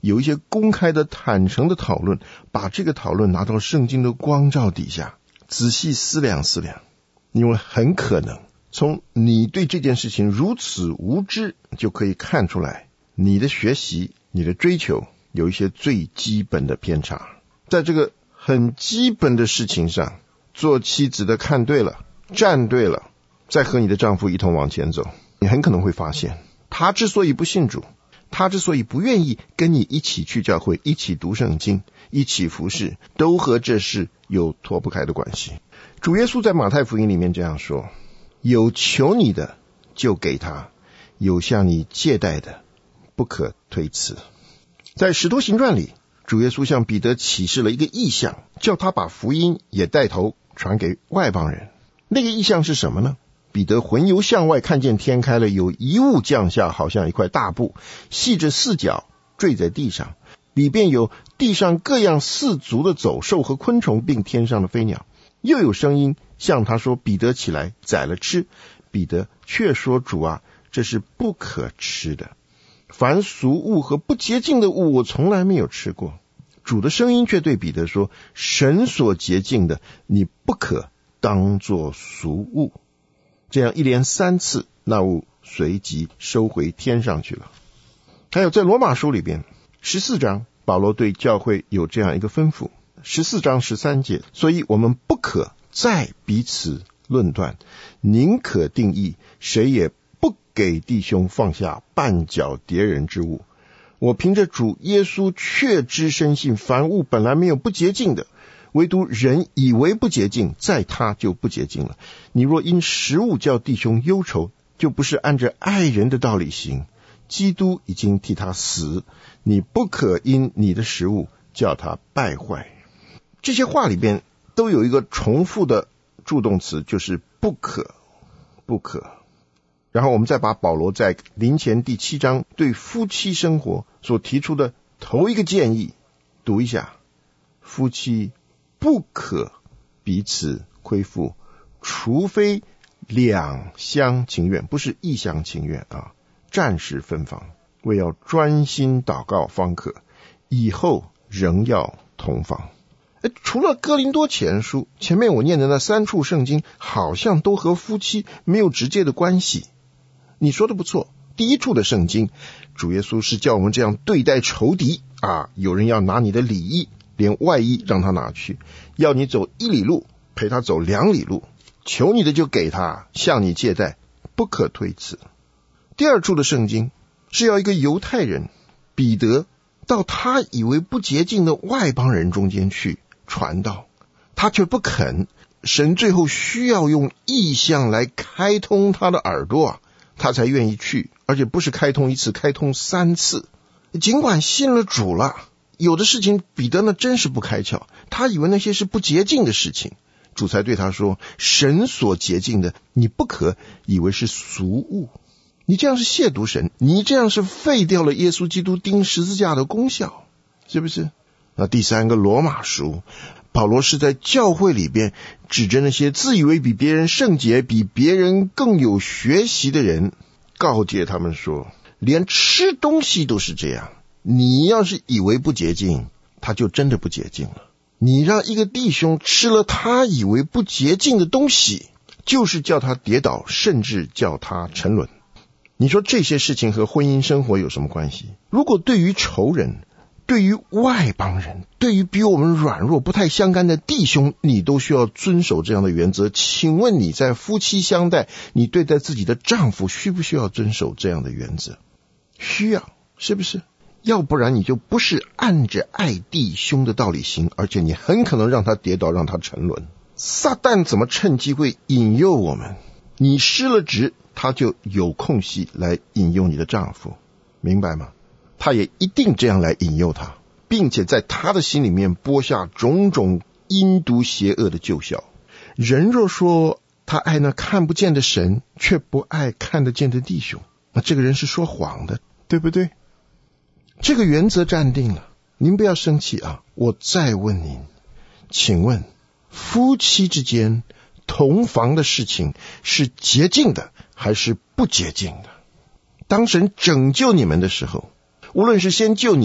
有一些公开的坦诚的讨论，把这个讨论拿到圣经的光照底下，仔细思量思量，因为很可能从你对这件事情如此无知，就可以看出来你的学习，你的追求有一些最基本的偏差。在这个很基本的事情上，做妻子的看对了，站对了，再和你的丈夫一同往前走，你很可能会发现，他之所以不信主，他之所以不愿意跟你一起去教会，一起读圣经，一起服侍，都和这事有脱不开的关系。主耶稣在马太福音里面这样说，有求你的就给他，有向你借贷的不可推辞。在使徒行传里，主耶稣向彼得启示了一个异象，叫他把福音也带头传给外邦人。那个异象是什么呢？彼得魂游向外，看见天开了，有一物降下，好像一块大布，系着四角，坠在地上，里边有地上各样四足的走兽和昆虫，并天上的飞鸟。又有声音向他说，彼得起来宰了吃。彼得却说，主啊，这是不可吃的，凡俗物和不洁净的物我从来没有吃过。主的声音却对彼得说，神所洁净的你不可当作俗物。这样一连3次，那物随即收回天上去了。还有在罗马书里边14章，保罗对教会有这样一个吩咐，14章13节，所以我们不可再彼此论断，宁可定义，谁也不给弟兄放下绊脚跌人之物。我凭着主耶稣确知深信，凡物本来没有不洁净的，唯独人以为不洁净，在他就不洁净了。你若因食物叫弟兄忧愁，就不是按着爱人的道理行。基督已经替他死，你不可因你的食物叫他败坏。这些话里边都有一个重复的助动词，就是不可，不可。然后我们再把保罗在林前第7章对夫妻生活所提出的头一个建议读一下，夫妻不可彼此亏负，除非两厢情愿，不是一厢情愿啊，暂时分房，为要专心祷告方可，以后仍要同房。除了哥林多前书，前面我念的那3处圣经好像都和夫妻没有直接的关系。你说的不错，第1处的圣经，主耶稣是叫我们这样对待仇敌啊，有人要拿你的里衣，连外衣让他拿去，要你走1里路，陪他走2里路，求你的就给他，向你借贷，不可推辞。第2处的圣经是要一个犹太人彼得到他以为不洁净的外邦人中间去传道，他却不肯，神最后需要用异象来开通他的耳朵啊，他才愿意去，而且不是开通1次，开通3次。尽管信了主了，有的事情彼得呢真是不开窍，他以为那些是不洁净的事情，主才对他说，神所洁净的你不可以为是俗物。你这样是亵渎神，你这样是废掉了耶稣基督钉十字架的功效，是不是？那第3个罗马书，保罗是在教会里边指着那些自以为比别人圣洁，比别人更有学习的人，告诫他们说，连吃东西都是这样，你要是以为不洁净，他就真的不洁净了。你让一个弟兄吃了他以为不洁净的东西，就是叫他跌倒，甚至叫他沉沦。你说这些事情和婚姻生活有什么关系？如果对于仇人，对于外邦人，对于比我们软弱不太相干的弟兄，你都需要遵守这样的原则，请问你在夫妻相待，你对待自己的丈夫需不需要遵守这样的原则？需要，是不是？要不然你就不是按着爱弟兄的道理行，而且你很可能让他跌倒，让他沉沦。撒旦怎么趁机会引诱我们？你失了职，他就有空隙来引诱你的丈夫，明白吗？他也一定这样来引诱他，并且在他的心里面播下种种阴毒邪恶的旧效。人若说他爱那看不见的神，却不爱看得见的弟兄，那这个人是说谎的，对不对？这个原则站定了，您不要生气啊！我再问您，请问夫妻之间同房的事情是洁净的还是不洁净的？当神拯救你们的时候，无论是先救你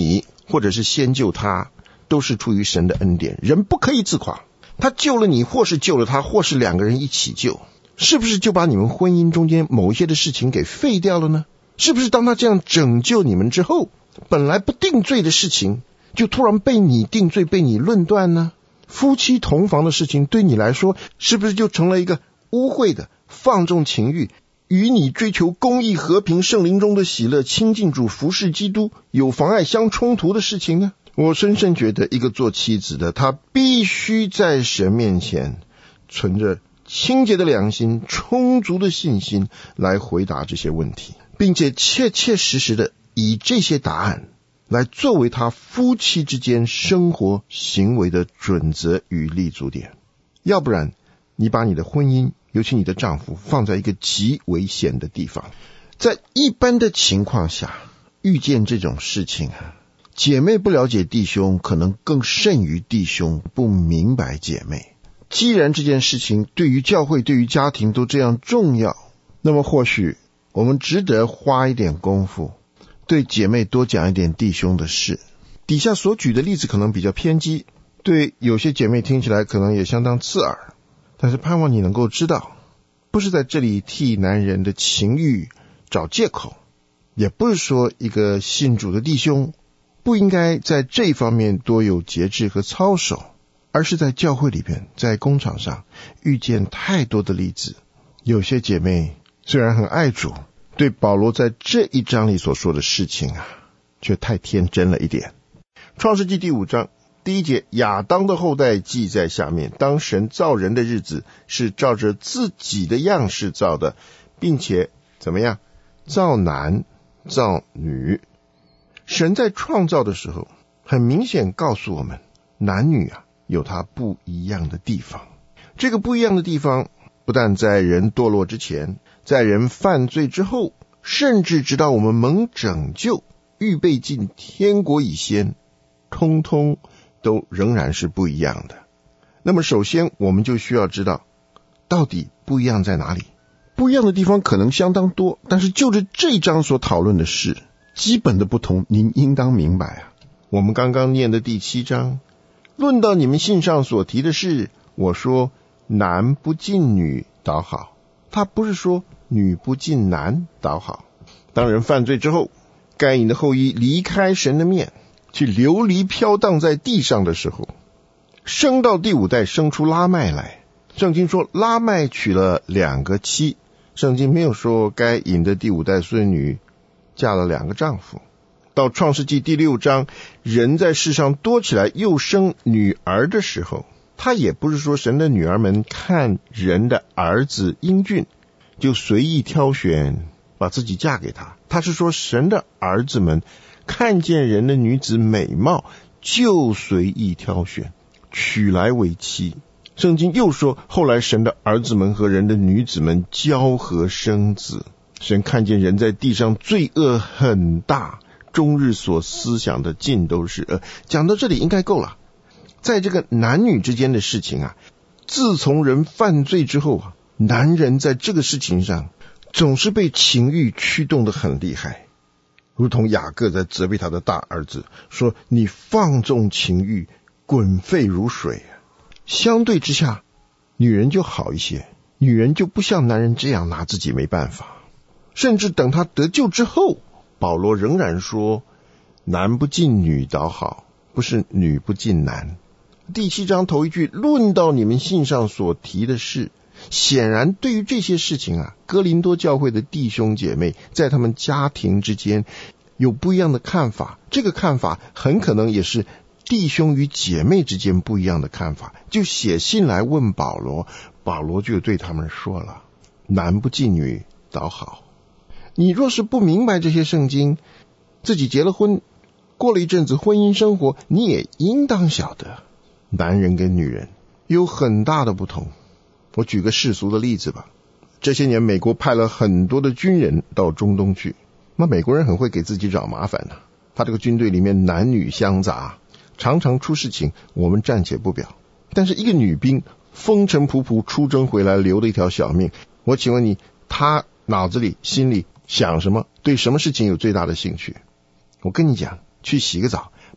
或者是先救他，都是出于神的恩典。人不可以自夸，他救了你，或是救了他，或是两个人一起救，是不是就把你们婚姻中间某一些的事情给废掉了呢？是不是当他这样拯救你们之后，本来不定罪的事情就突然被你定罪，被你论断呢？夫妻同房的事情对你来说是不是就成了一个污秽的、放纵情欲，与你追求公义、和平、圣灵中的喜乐、亲近主、服侍基督有妨碍、相冲突的事情呢？我深深觉得一个做妻子的，她必须在神面前存着清洁的良心、充足的信心来回答这些问题，并且切切实实的以这些答案来作为他夫妻之间生活行为的准则与立足点。要不然你把你的婚姻，尤其你的丈夫放在一个极危险的地方。在一般的情况下，遇见这种事情姐妹不了解弟兄，可能更甚于弟兄不明白姐妹。既然这件事情对于教会、对于家庭都这样重要，那么或许我们值得花一点功夫对姐妹多讲一点弟兄的事。底下所举的例子可能比较偏激，对有些姐妹听起来可能也相当刺耳，但是盼望你能够知道，不是在这里替男人的情欲找借口，也不是说一个信主的弟兄不应该在这一方面多有节制和操守，而是在教会里边，在工厂上遇见太多的例子。有些姐妹虽然很爱主，对保罗在这一章里所说的事情却太天真了一点。创世纪第5章第1节，亚当的后代记在下面。当神造人的日子，是照着自己的样式造的，并且怎么样？造男造女。神在创造的时候，很明显告诉我们，男女有它不一样的地方。这个不一样的地方，不但在人堕落之前，在人犯罪之后，甚至直到我们蒙拯救，预备进天国以先，通通都仍然是不一样的。那么首先我们就需要知道，到底不一样在哪里？不一样的地方可能相当多，但是就着这一章所讨论的事，基本的不同您应当明白我们刚刚念的第7章，论到你们信上所提的事，我说男不近女倒好，他不是说女不近男倒好。当人犯罪之后，该隐的后裔离开神的面，去流离飘荡在地上的时候，生到第5代生出拉麦来。圣经说拉麦娶了2个妻，圣经没有说该隐的第5代孙女嫁了2个丈夫。到创世纪第6章，人在世上多起来又生女儿的时候，他也不是说神的女儿们看人的儿子英俊就随意挑选把自己嫁给他，他是说神的儿子们看见人的女子美貌就随意挑选娶来为妻。圣经又说后来神的儿子们和人的女子们交合生子。神看见人在地上罪恶很大，终日所思想的尽都是恶。讲到这里应该够了。在这个男女之间的事情自从人犯罪之后男人在这个事情上总是被情欲驱动得很厉害，如同雅各在责备他的大儿子说，你放纵情欲，滚沸如水。相对之下，女人就好一些，女人就不像男人这样拿自己没办法。甚至等他得救之后，保罗仍然说男不近女倒好，不是女不近男。第7章头一句论到你们信上所提的事，显然对于这些事情哥林多教会的弟兄姐妹在他们家庭之间有不一样的看法，这个看法很可能也是弟兄与姐妹之间不一样的看法，就写信来问保罗，保罗就对他们说了，男不近女倒好。你若是不明白这些圣经，自己结了婚，过了一阵子婚姻生活，你也应当晓得男人跟女人有很大的不同。我举个世俗的例子吧，这些年美国派了很多的军人到中东去，那美国人很会给自己找麻烦他这个军队里面男女相杂，常常出事情，我们暂且不表。但是一个女兵风尘仆仆出征回来，留了一条小命，我请问你，她脑子里心里想什么？对什么事情有最大的兴趣？我跟你讲，去洗个澡，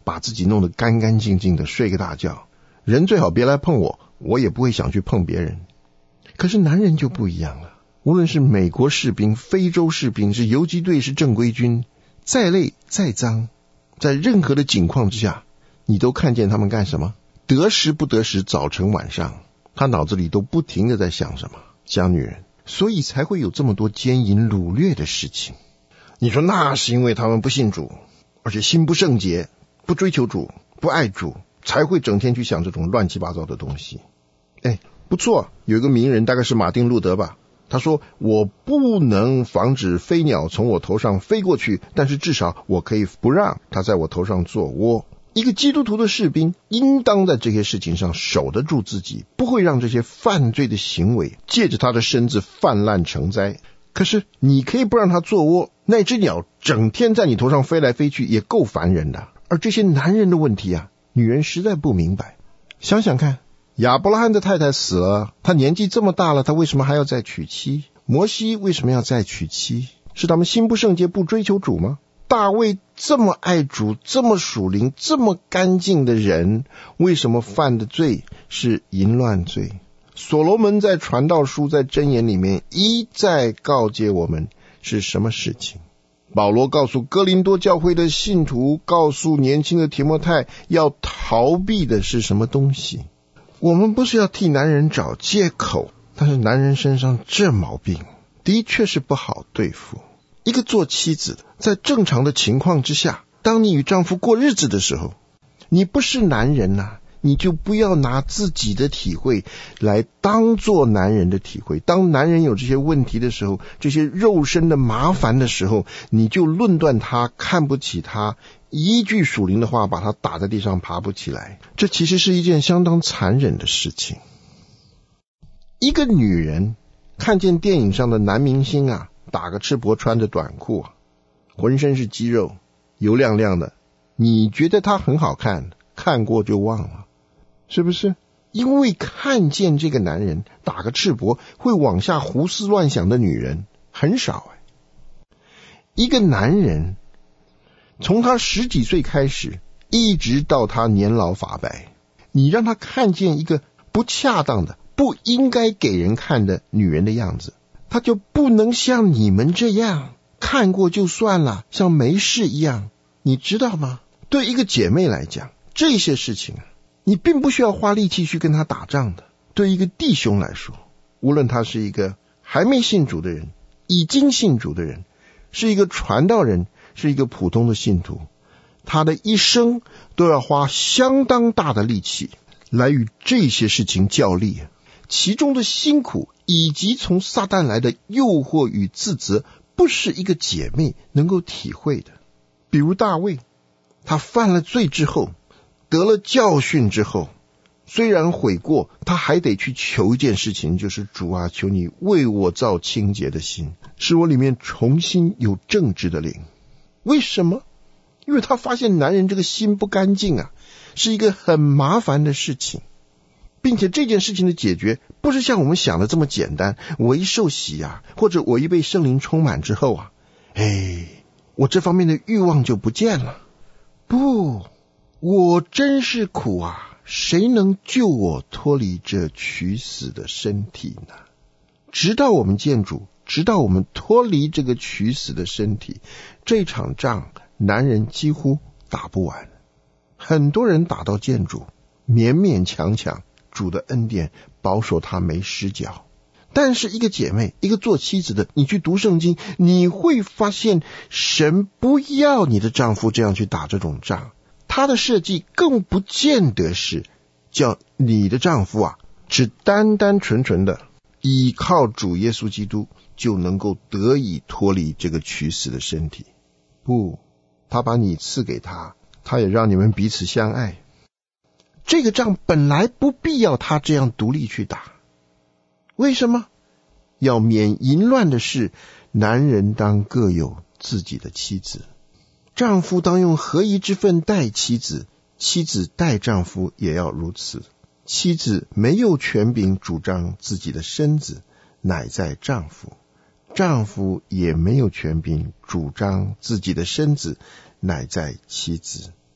把自己弄得干干净净的睡个大觉，人最好别来碰我，我也不会想去碰别人。可是男人就不一样了，无论是美国士兵、非洲士兵，是游击队，是正规军，再累再脏，在任何的境况之下，你都看见他们干什么？得时不得时，早晨晚上，他脑子里都不停地在想什么？想女人。所以才会有这么多奸淫掳掠的事情。你说那是因为他们不信主，而且心不圣洁，不追求主，不爱主，才会整天去想这种乱七八糟的东西。不错，有一个名人，大概是马丁路德吧，他说，我不能防止飞鸟从我头上飞过去，但是至少我可以不让它在我头上做窝。一个基督徒的士兵应当在这些事情上守得住自己，不会让这些犯罪的行为借着他的身子泛滥成灾。可是你可以不让他做窝，那只鸟整天在你头上飞来飞去也够烦人的。而这些男人的问题啊，女人实在不明白。想想看，亚伯拉罕的太太死了，他年纪这么大了，他为什么还要再娶妻？摩西为什么要再娶妻？是他们心不圣洁，不追求主吗？大卫这么爱主，这么属灵，这么干净的人，为什么犯的罪是淫乱罪？所罗门在传道书，在箴言里面一再告诫我们是什么事情。保罗告诉哥林多教会的信徒，告诉年轻的提摩太，要逃避的是什么东西？我们不是要替男人找借口，但是男人身上这毛病的确是不好对付。一个做妻子的，在正常的情况之下，当你与丈夫过日子的时候，你不是男人啊，你就不要拿自己的体会来当做男人的体会。当男人有这些问题的时候，这些肉身的麻烦的时候，你就论断他，看不起他，一句属灵的话把他打在地上爬不起来。这其实是一件相当残忍的事情。一个女人看见电影上的男明星啊，打个赤膊，穿着短裤，浑身是肌肉，油亮亮的，你觉得他很好看，看过就忘了，是不是？因为看见这个男人打个赤膊会往下胡思乱想的女人很少。一个男人从他10几岁开始，一直到他年老发白，你让他看见一个不恰当的、不应该给人看的女人的样子，他就不能像你们这样看过就算了，像没事一样。你知道吗？对一个姐妹来讲，这些事情啊，你并不需要花力气去跟他打仗的。对一个弟兄来说，无论他是一个还没信主的人，已经信主的人，是一个传道人，是一个普通的信徒，他的一生都要花相当大的力气来与这些事情较力，其中的辛苦以及从撒旦来的诱惑与自责，不是一个姐妹能够体会的。比如大卫，他犯了罪之后，得了教训之后，虽然悔过，他还得去求一件事情，就是主啊，求你为我造清洁的心，使我里面重新有正直的灵。为什么？因为他发现男人这个心不干净啊，是一个很麻烦的事情，并且这件事情的解决不是像我们想的这么简单，我一受洗啊，或者我一被圣灵充满之后啊，我这方面的欲望就不见了。不，我真是苦啊，谁能救我脱离这取死的身体呢？直到我们见主，直到我们脱离这个取死的身体，这场仗男人几乎打不完。很多人打到见主，勉勉强强，主的恩典保守他没失脚。但是一个姐妹，一个做妻子的，你去读圣经，你会发现神不要你的丈夫这样去打这种仗，他的设计更不见得是叫你的丈夫啊，只单单纯纯的依靠主耶稣基督就能够得以脱离这个取死的身体。不，他把你赐给他，他也让你们彼此相爱。这个仗本来不必要他这样独立去打。为什么？要免淫乱的事，男人当各有自己的妻子，丈夫当用合宜之分待妻子，妻子待丈夫也要如此。妻子没有权柄主张自己的身子，乃在丈夫；丈夫也没有权柄主张自己的身子，乃在妻子。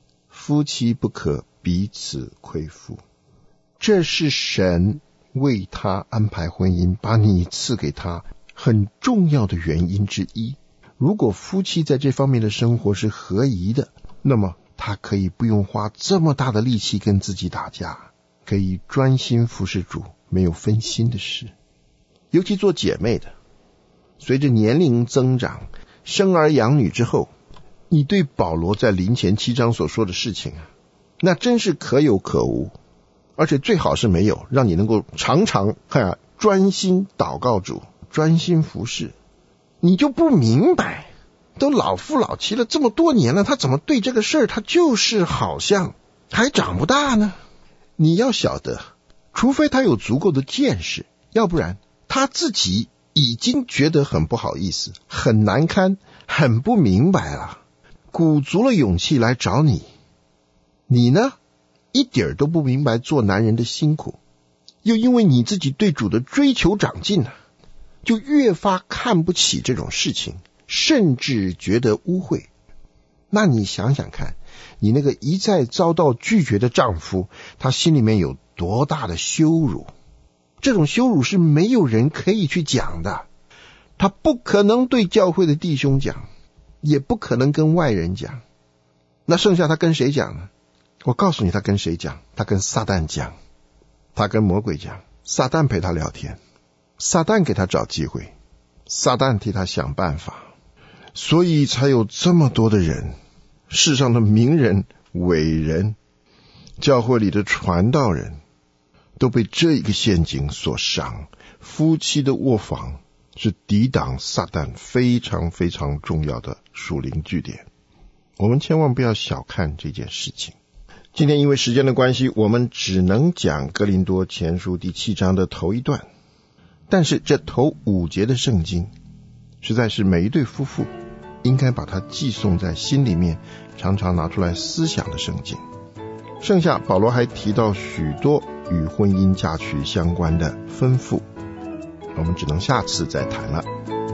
夫妻不可彼此亏负。这是神为他安排婚姻，把你赐给他很重要的原因之一。如果夫妻在这方面的生活是合宜的，那么他可以不用花这么大的力气跟自己打架，可以专心服侍主，没有分心的事。尤其做姐妹的，随着年龄增长，生儿养女之后，你对保罗在林前7章所说的事情那真是可有可无，而且最好是没有，让你能够常常专心祷告主，专心服侍。你就不明白，都老夫老妻了这么多年了，他怎么对这个事儿他就是好像还长不大呢？你要晓得，除非他有足够的见识，要不然他自己已经觉得很不好意思，很难堪，很不明白了，鼓足了勇气来找你。你呢，一点都不明白做男人的辛苦，又因为你自己对主的追求长进就越发看不起这种事情，甚至觉得污秽。那你想想看，你那个一再遭到拒绝的丈夫，他心里面有多大的羞辱？这种羞辱是没有人可以去讲的，他不可能对教会的弟兄讲，也不可能跟外人讲。那剩下他跟谁讲呢？我告诉你他跟谁讲，他跟撒旦讲，他跟魔鬼讲，撒旦陪他聊天，撒旦给他找机会，撒旦替他想办法。所以才有这么多的人，世上的名人、伟人、教会里的传道人，都被这一个陷阱所伤。夫妻的卧房是抵挡撒旦非常非常重要的属灵据点，我们千万不要小看这件事情。今天因为时间的关系，我们只能讲哥林多前书第7章的头一段，但是这头5节的圣经实在是每一对夫妇应该把它寄诵在心里面，常常拿出来思想的圣经。剩下保罗还提到许多与婚姻嫁娶相关的吩咐，我们只能下次再谈了。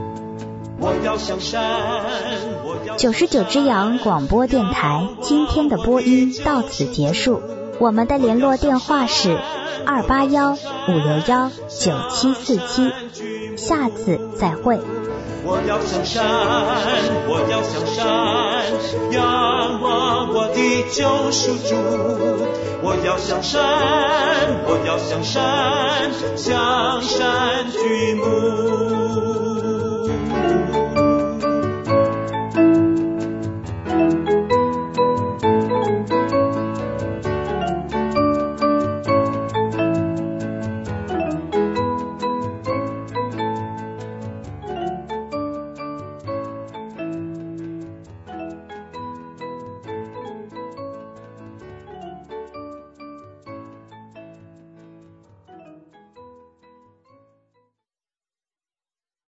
99只羊广播电台今天的播音到此结束，我们的联络电话是281-561-9747，下次再会。 我要向山，我要向山，仰望我的救赎主。我要向山，我要向山，向山举目。